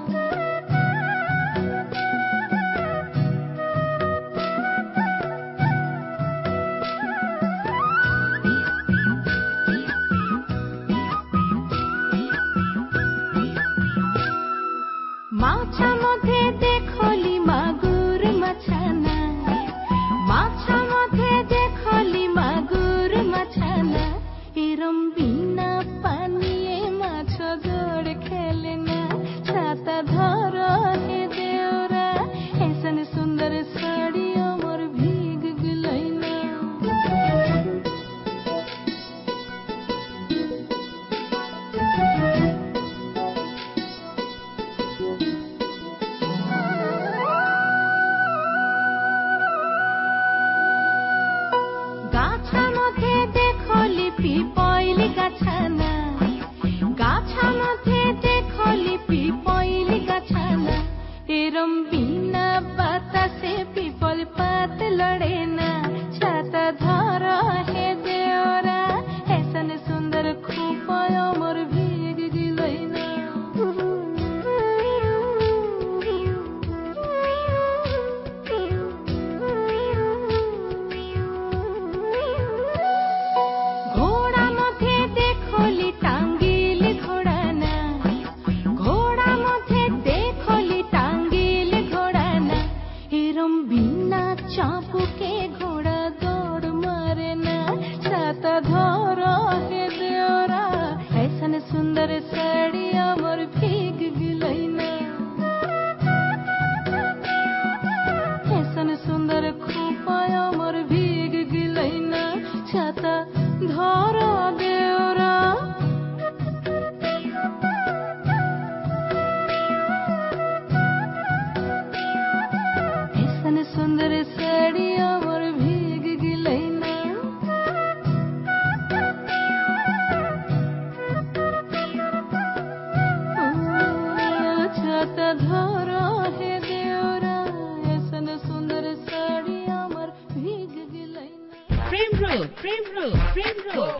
S2: माछा मधे देखली मागुर मछाना माछा मधे देखली मागुर मछाना एरम बिना पानिए माछ जोड़ खेलना छाता धरो हे देवरा ऐसन सुंदर साड़ी अमर भीग गिलाइना गाछा मधे देखली पिपइली गाछाना गाछा मधे देखली पिपइली गाछाना एरम बिना बातासे पिपल पात लड़ेना छाता धरो हे देवरा ऐसन सुंदर खोपा अमर भीग गिलाइना घोड़ा मधे देखली टांगिल घोड़ाना घोड़ा मधे देखली टांगिल घोड़ाना एरम बिना चापू के घोड़ा दौड़ मारेना छाता धरो हे देवरा ऐसन सुंदर साड़ी अमर भीग गिलाइना ধরা দেওরা ऐसन सुंदर साड़ी अमर भीग गिलई ना छाता धरा है देवरा ऐसन सुंदर साड़ी अमर भीग गिलई ना
S5: প্রেম রোগ, প্রেম রোগ, প্রেম রোগ।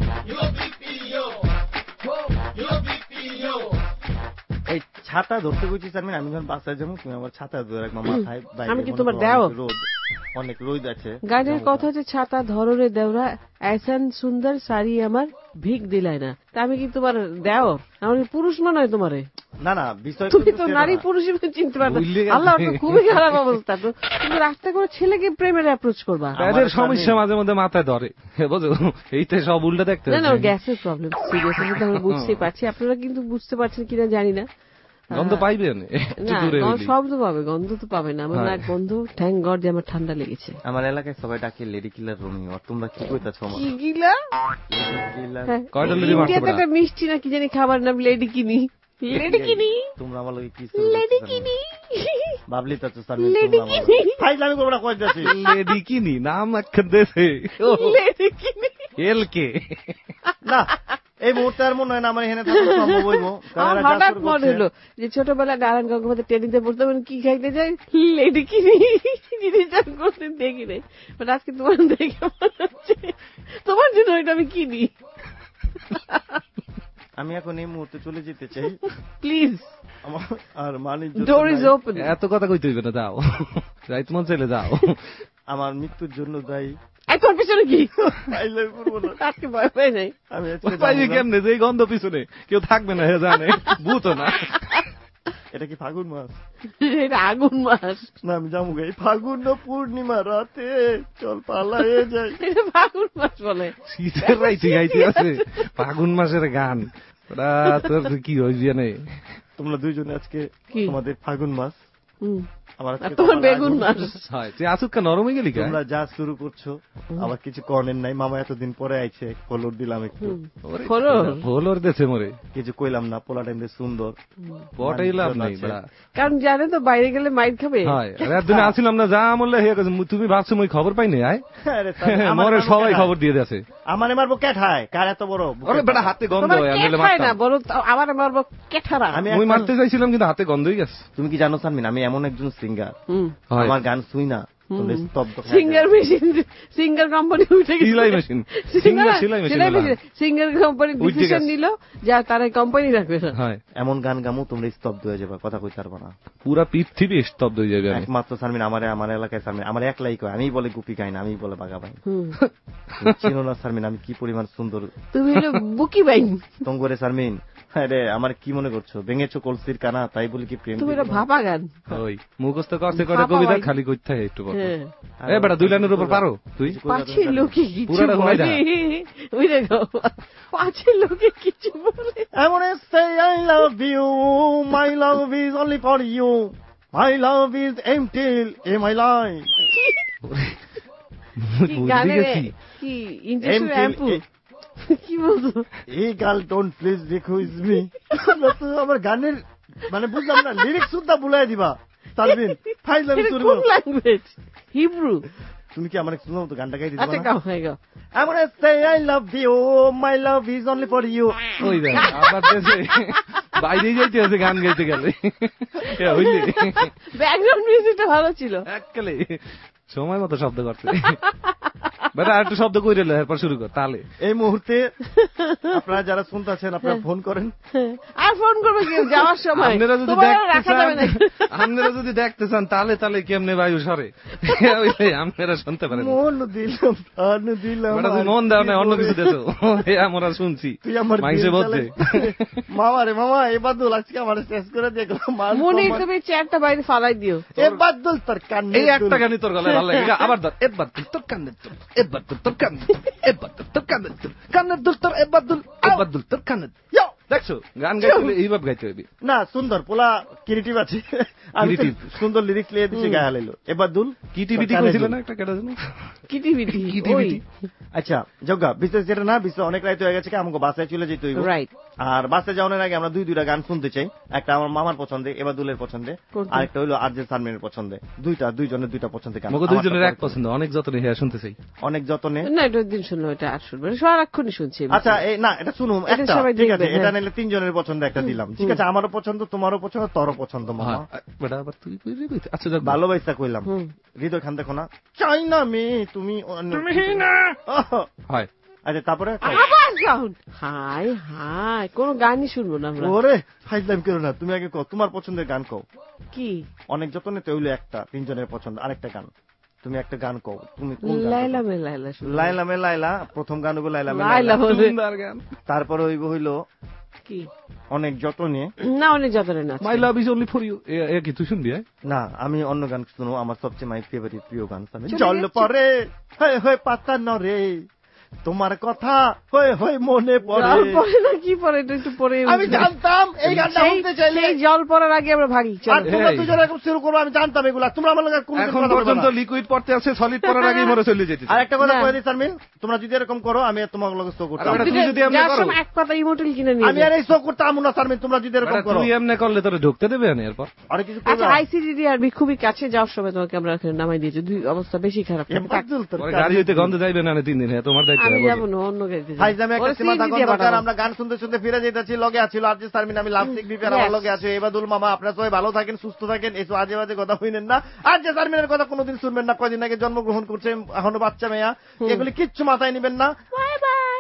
S4: এই ছাতা ধরতে গেছি শারমিন, আমি যখন বাসায় যাবো তুমি আমার ছাতা ধরে রাখবো মাথায়।
S5: আমি কি তোমার দেও?
S4: অনেক রোদ আছে।
S5: গানের কথা হচ্ছে ছাতা ধরো রে দেওরা এসান সুন্দর শাড়ি আমার ভিক দিলাই না। তা আমি কি তোমার দেও? আমার কি পুরুষ মনে হয় তোমারে?
S4: না না, বিষয়
S5: তুমি তো নারী পুরুষ চিনতে পারো না। আল্লাহ, তো খুবই খারাপ অবস্থা। তো তুমি রাস্তা করে ছেলেকে প্রেমের অ্যাপ্রোচ করবা।
S9: তাদের সমস্যা মাঝে মধ্যে মাথায় ধরে, বুঝো, এইটা সব উল্টা দেখতে
S5: না না, গ্যাসের প্রবলেম সিরিয়াসলি তো আমরা বুঝতে পারছি। আপনারা কিন্তু বুঝতে পারছেন কিনা জানি না।
S9: গন্ধ পাইবেন
S5: না, সব তো পাবে, গন্ধ তো পাবে না। আমার নাক গন্ধ, থ্যাংক গড যে আমার ঠান্ডা লেগেছে।
S4: আমার এলাকায় সবাই ডাকে লেডি কিলার রোমিও, আর তোমরা কি কইতাছো? আমার
S5: কি গিলা
S9: কয়টা লেডি মারতে পারে?
S5: একটা মিষ্টি না কি জানি খাবার নাম লেডি কিনি। লেডি কিনি,
S4: তোমরা আমার লগে কি
S5: লেডি কিনি
S4: বাবলি তাছো শারমিন?
S5: লেডি কিনি,
S4: ফাইজলামি করব না কইতাছি।
S9: লেডি কিনি নাম একটা দেশে
S5: লেডি কিনি
S9: এলকে
S4: না, এই মুহূর্তে আর মনে হয় না আমার এখানে থাকা সম্ভব হইব।
S5: আমার হঠাৎ মনে হলো যে ছোটবেলায় নারায়ণ গঙ্গোপাধ্যায় ট্রেনিংতে পড়তাম, কি খাইতে যাই লেডি কিনি, জিনিসটা কোনদিন দেখি নাই। বাট আজকে তোমার দেখে মনে হচ্ছে তোমার জন্য ওইটা আমি কিনি।
S4: আমি এখন এই মুহূর্তে চলে যেতে চাই,
S5: প্লিজ।
S4: আমার আর মানি
S5: ডোর ইজ ওপেন।
S9: এত কথা কইতে হইবে না, যাও রাইত মন চলে যাও।
S4: আমার মৃত্যুর জন্য দায়ী
S5: তোর পিছনে কি?
S4: ফাইজলামি করব না,
S5: আজকে ভয় পাই নাই।
S4: আমি
S9: পাইবে কেমনে যে গন্ধ পিছনে কেউ থাকবে না, হে জানে বুঝো না।
S4: এটা কি ফাগুন মাস?
S5: এটা আগুন মাস
S4: না, আমি যাবো গাই ফাগুন না পূর্ণিমা রাতে চল পালায়ে যাই।
S5: এটা ফাগুন মাস বলে।
S9: শীতের রাইতে গাইতে আছে ফাগুন মাসের গান। তোর কি হইবে না?
S4: তোমরা দুইজনে আজকে তোমাদের ফাগুন মাস, আমার
S5: তোমার বেগুন মাস।
S9: তুই আসুক নরম হয়ে গেলি।
S4: তোমরা যা শুরু করছো আবার কিছু করেন নাই। মামা এতদিন পরে আইছে, ফলোর দিলাম একটু।
S9: ফলোর দেছে মরে
S4: কিছু কইলাম না, পোলা টাইম সুন্দর
S9: পটাইলাম নাই,
S5: কারণ জানে তো বাইরে গেলে মাইর খাবে।
S9: একদিন আসছিলাম না, যা আমলে তুমি ভাবছো মই খবর পাই নাই। মরে সবাই খবর দিয়ে দেছে।
S4: আমার মারবো ক্যাঠায়, কার এত বড়
S9: বেটা হাতে গন্ধ
S5: না, বড় আমার মারবো ক্যাঠারা।
S9: আমি মারতে চাইছিলাম কিন্তু হাতে গন্ধই গেছে।
S4: তুমি কি জানো শারমিন, আমি এমন একজন সিঙ্গার, আমার গান শুই না
S5: সিঙ্গার মেশিন, সিঙ্গার কোম্পানি উঠে গেছে।
S9: সিলাই মেশিন,
S5: সিঙ্গার কোম্পানি ডিসিশন নিল যা তারা কোম্পানি রাখবে না।
S4: এমন গান গামু তোমরা স্তব্ধ হয়ে যাবে, কথা কইতে পারবো না।
S9: পুরা পৃথিবী স্তব্ধ হয়ে যাবে।
S4: একমাত্র শারমিন আমার এলাকায় শারমিন আমার একলাই কয়, আমি বলে গুপি গাই না, আমি বলে বাঘা ভাই। চিনো না শারমিন আমি কি পরিমাণ সুন্দর?
S5: তুমি বুকি ভাই
S4: তঙ্গরে শারমিন। আরে আমার কি মনে করছো, ভেঙেছো কলসির কানা তাই বলি কি প্রেম?
S5: তুমি এটা ভাপা গান
S9: ওই মুখস্থ করতে করে কবিতা খালি কইতে হয় একটু। এ বেটা 2 লাইনের উপর পারো তুই?
S5: পাঁচের লোকে কিছু বলে, ওই দেখো পাঁচের লোকে কিছু বলে।
S4: এমন say I love you, my love is only for you, my love is empty in my life.
S5: কি গানে কি ইনজেকশন অ্যাম্পু কি বলছো?
S4: এই girl don't please request me. আমার গানের মানে বুঝলাম না, লিরিক্স শুদ্ধা ভুলাই দিবা শারমিন। ফাইজলামি শুরু করো।
S5: Language Hebrew.
S4: তুমি কি আমার শোনাও তো, গানটা গাই দিবা না?
S5: আচ্ছা গাও, হয়ে গেল।
S4: I wanna say I love you, my love is only for you.
S9: ওই দেখ আবার দেশে বাইরে যাইতে আছে গান গাইতে গেলে। হইলে
S5: ব্যাকগ্রাউন্ড মিউজিকটা ভালো ছিল
S9: এককালে, সময় মতো শব্দ করছে। বেটা আর একটু শব্দ কইরে লে, এরপর শুরু কর তালে।
S4: এই মুহূর্তে আপনারা যারা শুনতেছেন আপনারা ফোন করেন।
S5: আর ফোন করবে কি যাওয়ার সময়?
S9: আপনারা যদি দেখতে চান তালে তালে কেমনে বায়ু সরে, আপনারা শুনতে পারেন।
S4: মন দিলাম প্রাণ দিলাম।
S9: বেটা তুই মন দাও না, অন্য কিছু দেছো। আমরা শুনছি
S4: তুই আমার
S9: মাইসে বলছে।
S4: মামা রে মামা, এবার দোল আজকে আমার শেষ করে দেখলাম।
S5: মনে তুমি চেয়ারটা বাইরে ফালাই দিও।
S4: এবার দোল তোর কান,
S9: এই একটা গানই তোর গলায় ভালো লাগে। আবার ধর, এবার তোর কানে তোর, এবার তোর কানে, এবার তোর কানে তোর, কানের দুল তোর, এবার দুল তোর কানে। দেখছো গান গাইতে হলে এইভাবে গাইতে হবে।
S4: না সুন্দর পোলা ক্রিয়েটিভ আছে, আমি তো
S9: Creative।
S4: সুন্দর লিরিক্স লিয়ে দিচ্ছি গায়ে হালাইলো। এবার দুল
S9: কিটিবিটি কইছিল না একটা কেটা জানো?
S5: কিটিবিটি
S9: কিটিবিটি।
S4: আচ্ছা যোগা বিশেষ যেটা না বিশেষ অনেক রাত হয়ে গেছে কি আমাকে বাসায় চলে যেতে হইব।
S5: রাইট।
S4: আর বাসে যাওয়ার আগে আমরা দুইটা গান শুনতে চাই, একটা আমার মামার পছন্দে, এবার দুলের পছন্দে,
S5: কোনটা?
S4: আর একটা হইলো আরজে সালমিনের পছন্দে। দুইজনের দুইটা পছন্দের গান।
S9: মগো
S4: আমার
S9: দুইজনের
S4: তো
S9: এক পছন্দ, অনেক যতনে হেয়া শুনতে চাই।
S4: অনেক যতনে।
S5: না এটা দিন শুনলো, এটা আর শুনবো না, সারাক্ষণই শুনছি।
S4: আচ্ছা না এটা শুনুন
S5: এটা
S4: একটা,
S5: সবাই
S4: ঠিক আছে,
S5: দেখবে,
S4: এটা
S5: হ্যাঁ।
S4: নিলে তিনজনের পছন্দ একটা দিলাম, ঠিক আছে, আমারও পছন্দ, তোমারও পছন্দ, তোরও পছন্দ মামা।
S9: বেটা আবার তুই কইলি বইতে। আচ্ছা যাক,
S4: ভালোবাসা কইলাম। হৃদয় খান দেখো না, চাই না মে তুমি না।
S9: হয়
S4: আচ্ছা তারপরে
S5: আবার সাউন্ড হাই হাই, কোন গানই শুনবো না আমরা।
S4: ওরে ফাইজলাম করো না, তুমি আগে কও তোমার পছন্দের গান কও।
S5: কি
S4: অনেক যতনে তো হইলো একটা, তিনজনের পছন্দ আরেকটা গান, তুমি একটা গান কও, তুমি কোন গান?
S5: লাইলা মে লাইলা শুনবো।
S4: লাইলা মে লাইলা, প্রথম গান হইলো লাইলা মে
S5: লাইলা
S4: লাইলা,
S5: বলে
S9: সুন্দর গান।
S4: তারপরে হইলো
S5: কি
S4: অনেক যতনে।
S5: না অনেক যতনে না।
S9: My love is only for you, এ কি তুই শুনবি?
S4: না আমি অন্য গান শুনো, আমার সবচেয়ে মাই ফেভারিট প্রিয় গান জল পরে হয়ে হয়ে পাতা নরে, তোমার কথা হয়ে হয়ে মনে পড়ে।
S5: জল পরে না কি পরে, এটা একটু পরে।
S4: আমি জানতাম এই গানটা শুনতে চাইলে
S5: সেই জল পড়ার আগে আমরা ভাগি।
S4: আর তোমরা দুজনে এখন শুরু করো, আমি জানতাম এগুলা, তোমরা আমার লগে কোন
S9: এখন পর্যন্ত লিকুইড পড়তে আছে, সলিড পড়ার আগেই মরে চলে যেতে।
S4: আর একটা কথা
S5: না।
S4: কই দিই শারমিন, তোমরা যদি এরকম করো আমি তোমার লগে শো করতাম।
S9: আরে তুই যদি এমনি
S5: যার
S9: করো,
S5: সময় এক পাতা ইমোটেল কিনে নিয়ে
S4: আমি আর এই শো করতাম না শারমিন, তোমরা যদি এরকম
S9: বেটা
S4: করো।
S9: তুই এমনি করলে তোরে ঢুকতে দেবে না এরপর।
S4: আরে কিছু
S5: আচ্ছা
S4: করবে
S5: আইসিডিডি আর খুবই কাছে যাওয়ার সময় তোমাকে আমরা এখানে নামাই দিয়েছি, দুই অবস্থা বেশি খারাপ।
S9: পরে গাড়ি হইতে গন্ধ যাইবে না 3 দিন, হ্যাঁ তোমার দায়িত্ব।
S5: আমি যাবো না, অন্য গাড়িতে যাবো।
S4: ফাইজামে একটা
S5: ওরা
S4: সীমা
S5: CNG
S4: থাকুন
S5: দিয়ে
S4: দরকার।
S5: পাঠাবো।
S4: আমরা গান শুনতে শুনতে ফিরে যেতেছি, লগে আছিল আরজে শারমিন, আমি লাভসিক বিপিআর আমার
S5: Yes.
S4: লগে আছে এবাদুল মামা। আপনারা সবাই ভালো থাকেন, সুস্থ থাকেন, এসব আজে বাজে কথা হইনেন না। আরজে শারমিনের কথা কোনোদিন শুনবেন না, কয়দিন আগে জন্মগ্রহণ করছে, এখনো বাচ্চা মেয়া, এগুলি কিচ্ছু মাথায় নিবেন না।
S5: Bye bye.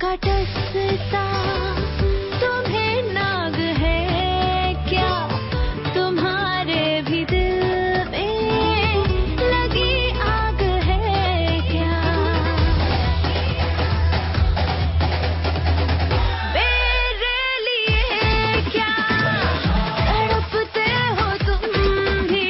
S8: टसता तुम्हें नाग है क्या तुम्हारे भी दिल में लगी आग है क्या मेरे लिए क्या तड़पते हो तुम भी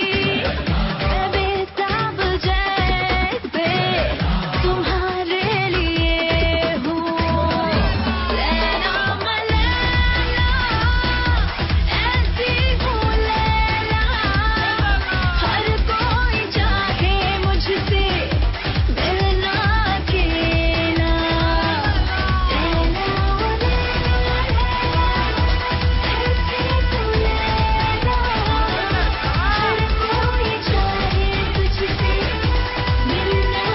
S8: बेताब जैसे तुम्हारे लिए हूँ लैला मलैला ऐसी हूँ लैला हर कोई चाहे मुझसे मिलना अकेला लैला ऐसी हूँ लैला हर कोई चाहे तुझसे मिलना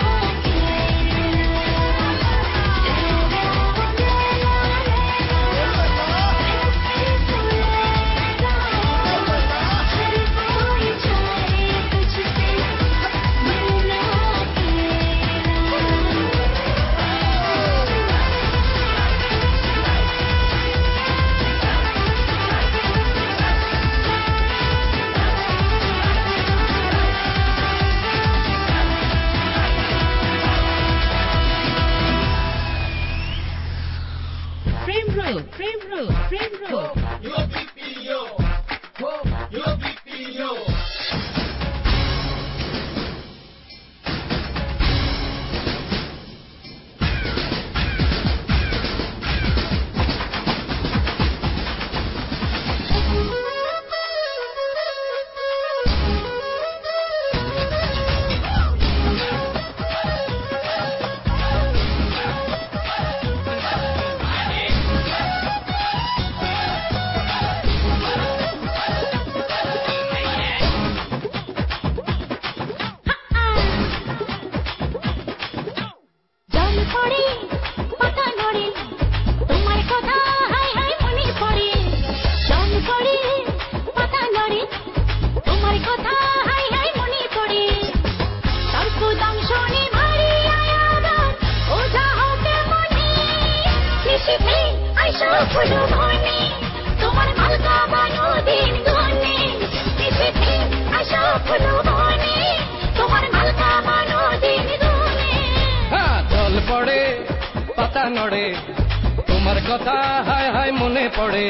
S11: জল পড়ে পাতা নড়ে তোমার কথা হায় হায় মনে পড়ে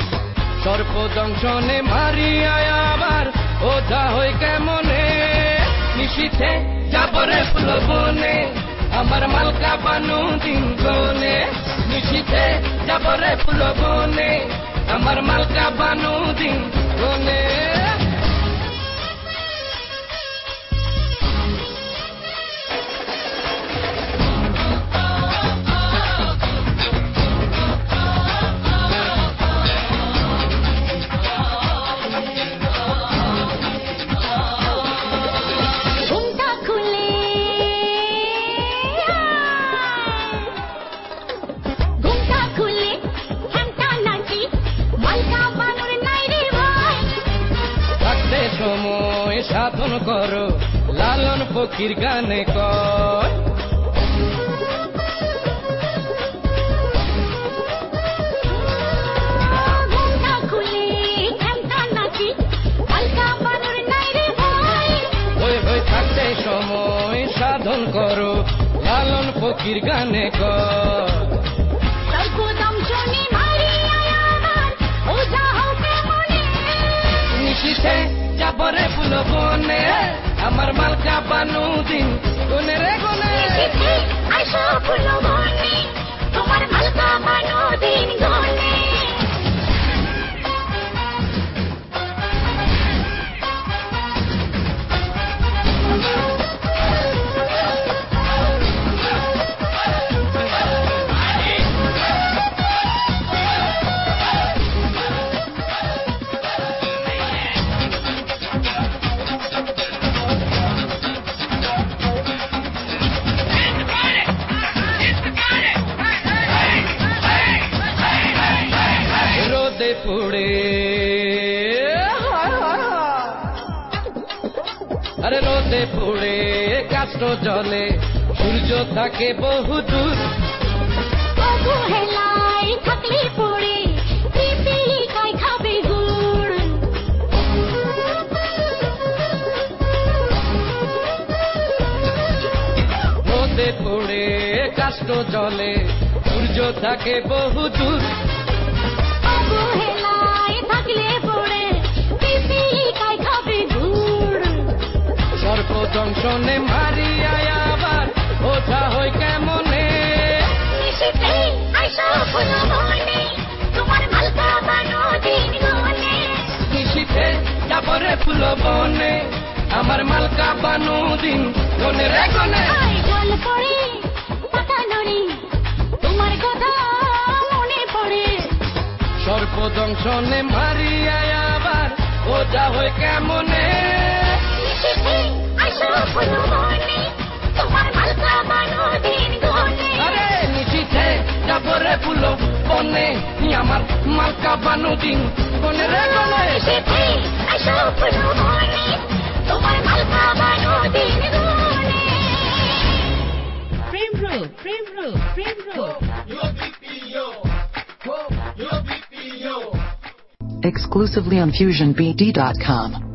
S11: সর্প দংশনে মারিয়া আবার ওঝা হই কেমনে নিশীথে যাবরে প্লবনে আমার মালকা বানু দিন গনে নিশীথে যাবরে প্লবনে আমার মালকা বানু দিন গনে সময় সাধন করো লালন ফকির গানে কয় ওই ওই থাকতে সময় সাধন করো লালন ফকির গানে কয় নিশীথে যাবরে ফুল বনে আমার মালকা বানু দিন গনে রে গনে আইসো ফুল বনে তোমার মালকা বানু দিন গনে পুড়ে আরে রোদে পুড়ে কাষ্ট জলে সূর্য থাকে বহু দূর
S2: অবহেলায় থাকলে পড়ে পিপিলিকায় খাবে গুড়
S11: রোদে পড়ে কাষ্ট জলে সূর্য থাকে বহু দূর
S2: অবহেলায় থাকলে পড়ে পিপিলিকায় খাবে গুড়
S11: সর্প দংশনে মারিয়া আবার ওঠা হয় কেমনে
S2: নিশিতে আইসো ফুল মনে তোমার মালকা বানো দিন গনে
S11: নিশিতে যাবরে ফুল বনে আমার মালকা বানু দিন গনে রে গনে
S2: আই জল পড়ে পাতা নড়ে তোমার কথা মনে পড়ে
S11: সর্প দংশনে মারিয়া আবার ওঠা হয় কেমনে
S2: নিশিতে আইসো ফুল মনে তোমার মালকা বানো দিন গনে
S11: আরে নিশিতে যাবরে ফুল বনে আমার মালকা বানু দিন গনে রে গনে
S2: নিশিতে আইসো ফুল মনে তোমার মালকা বানো দিন গনে
S5: প্রেম রোগ প্রেম রোগ প্রেম রোগ
S1: Exclusively on FusionBD.com.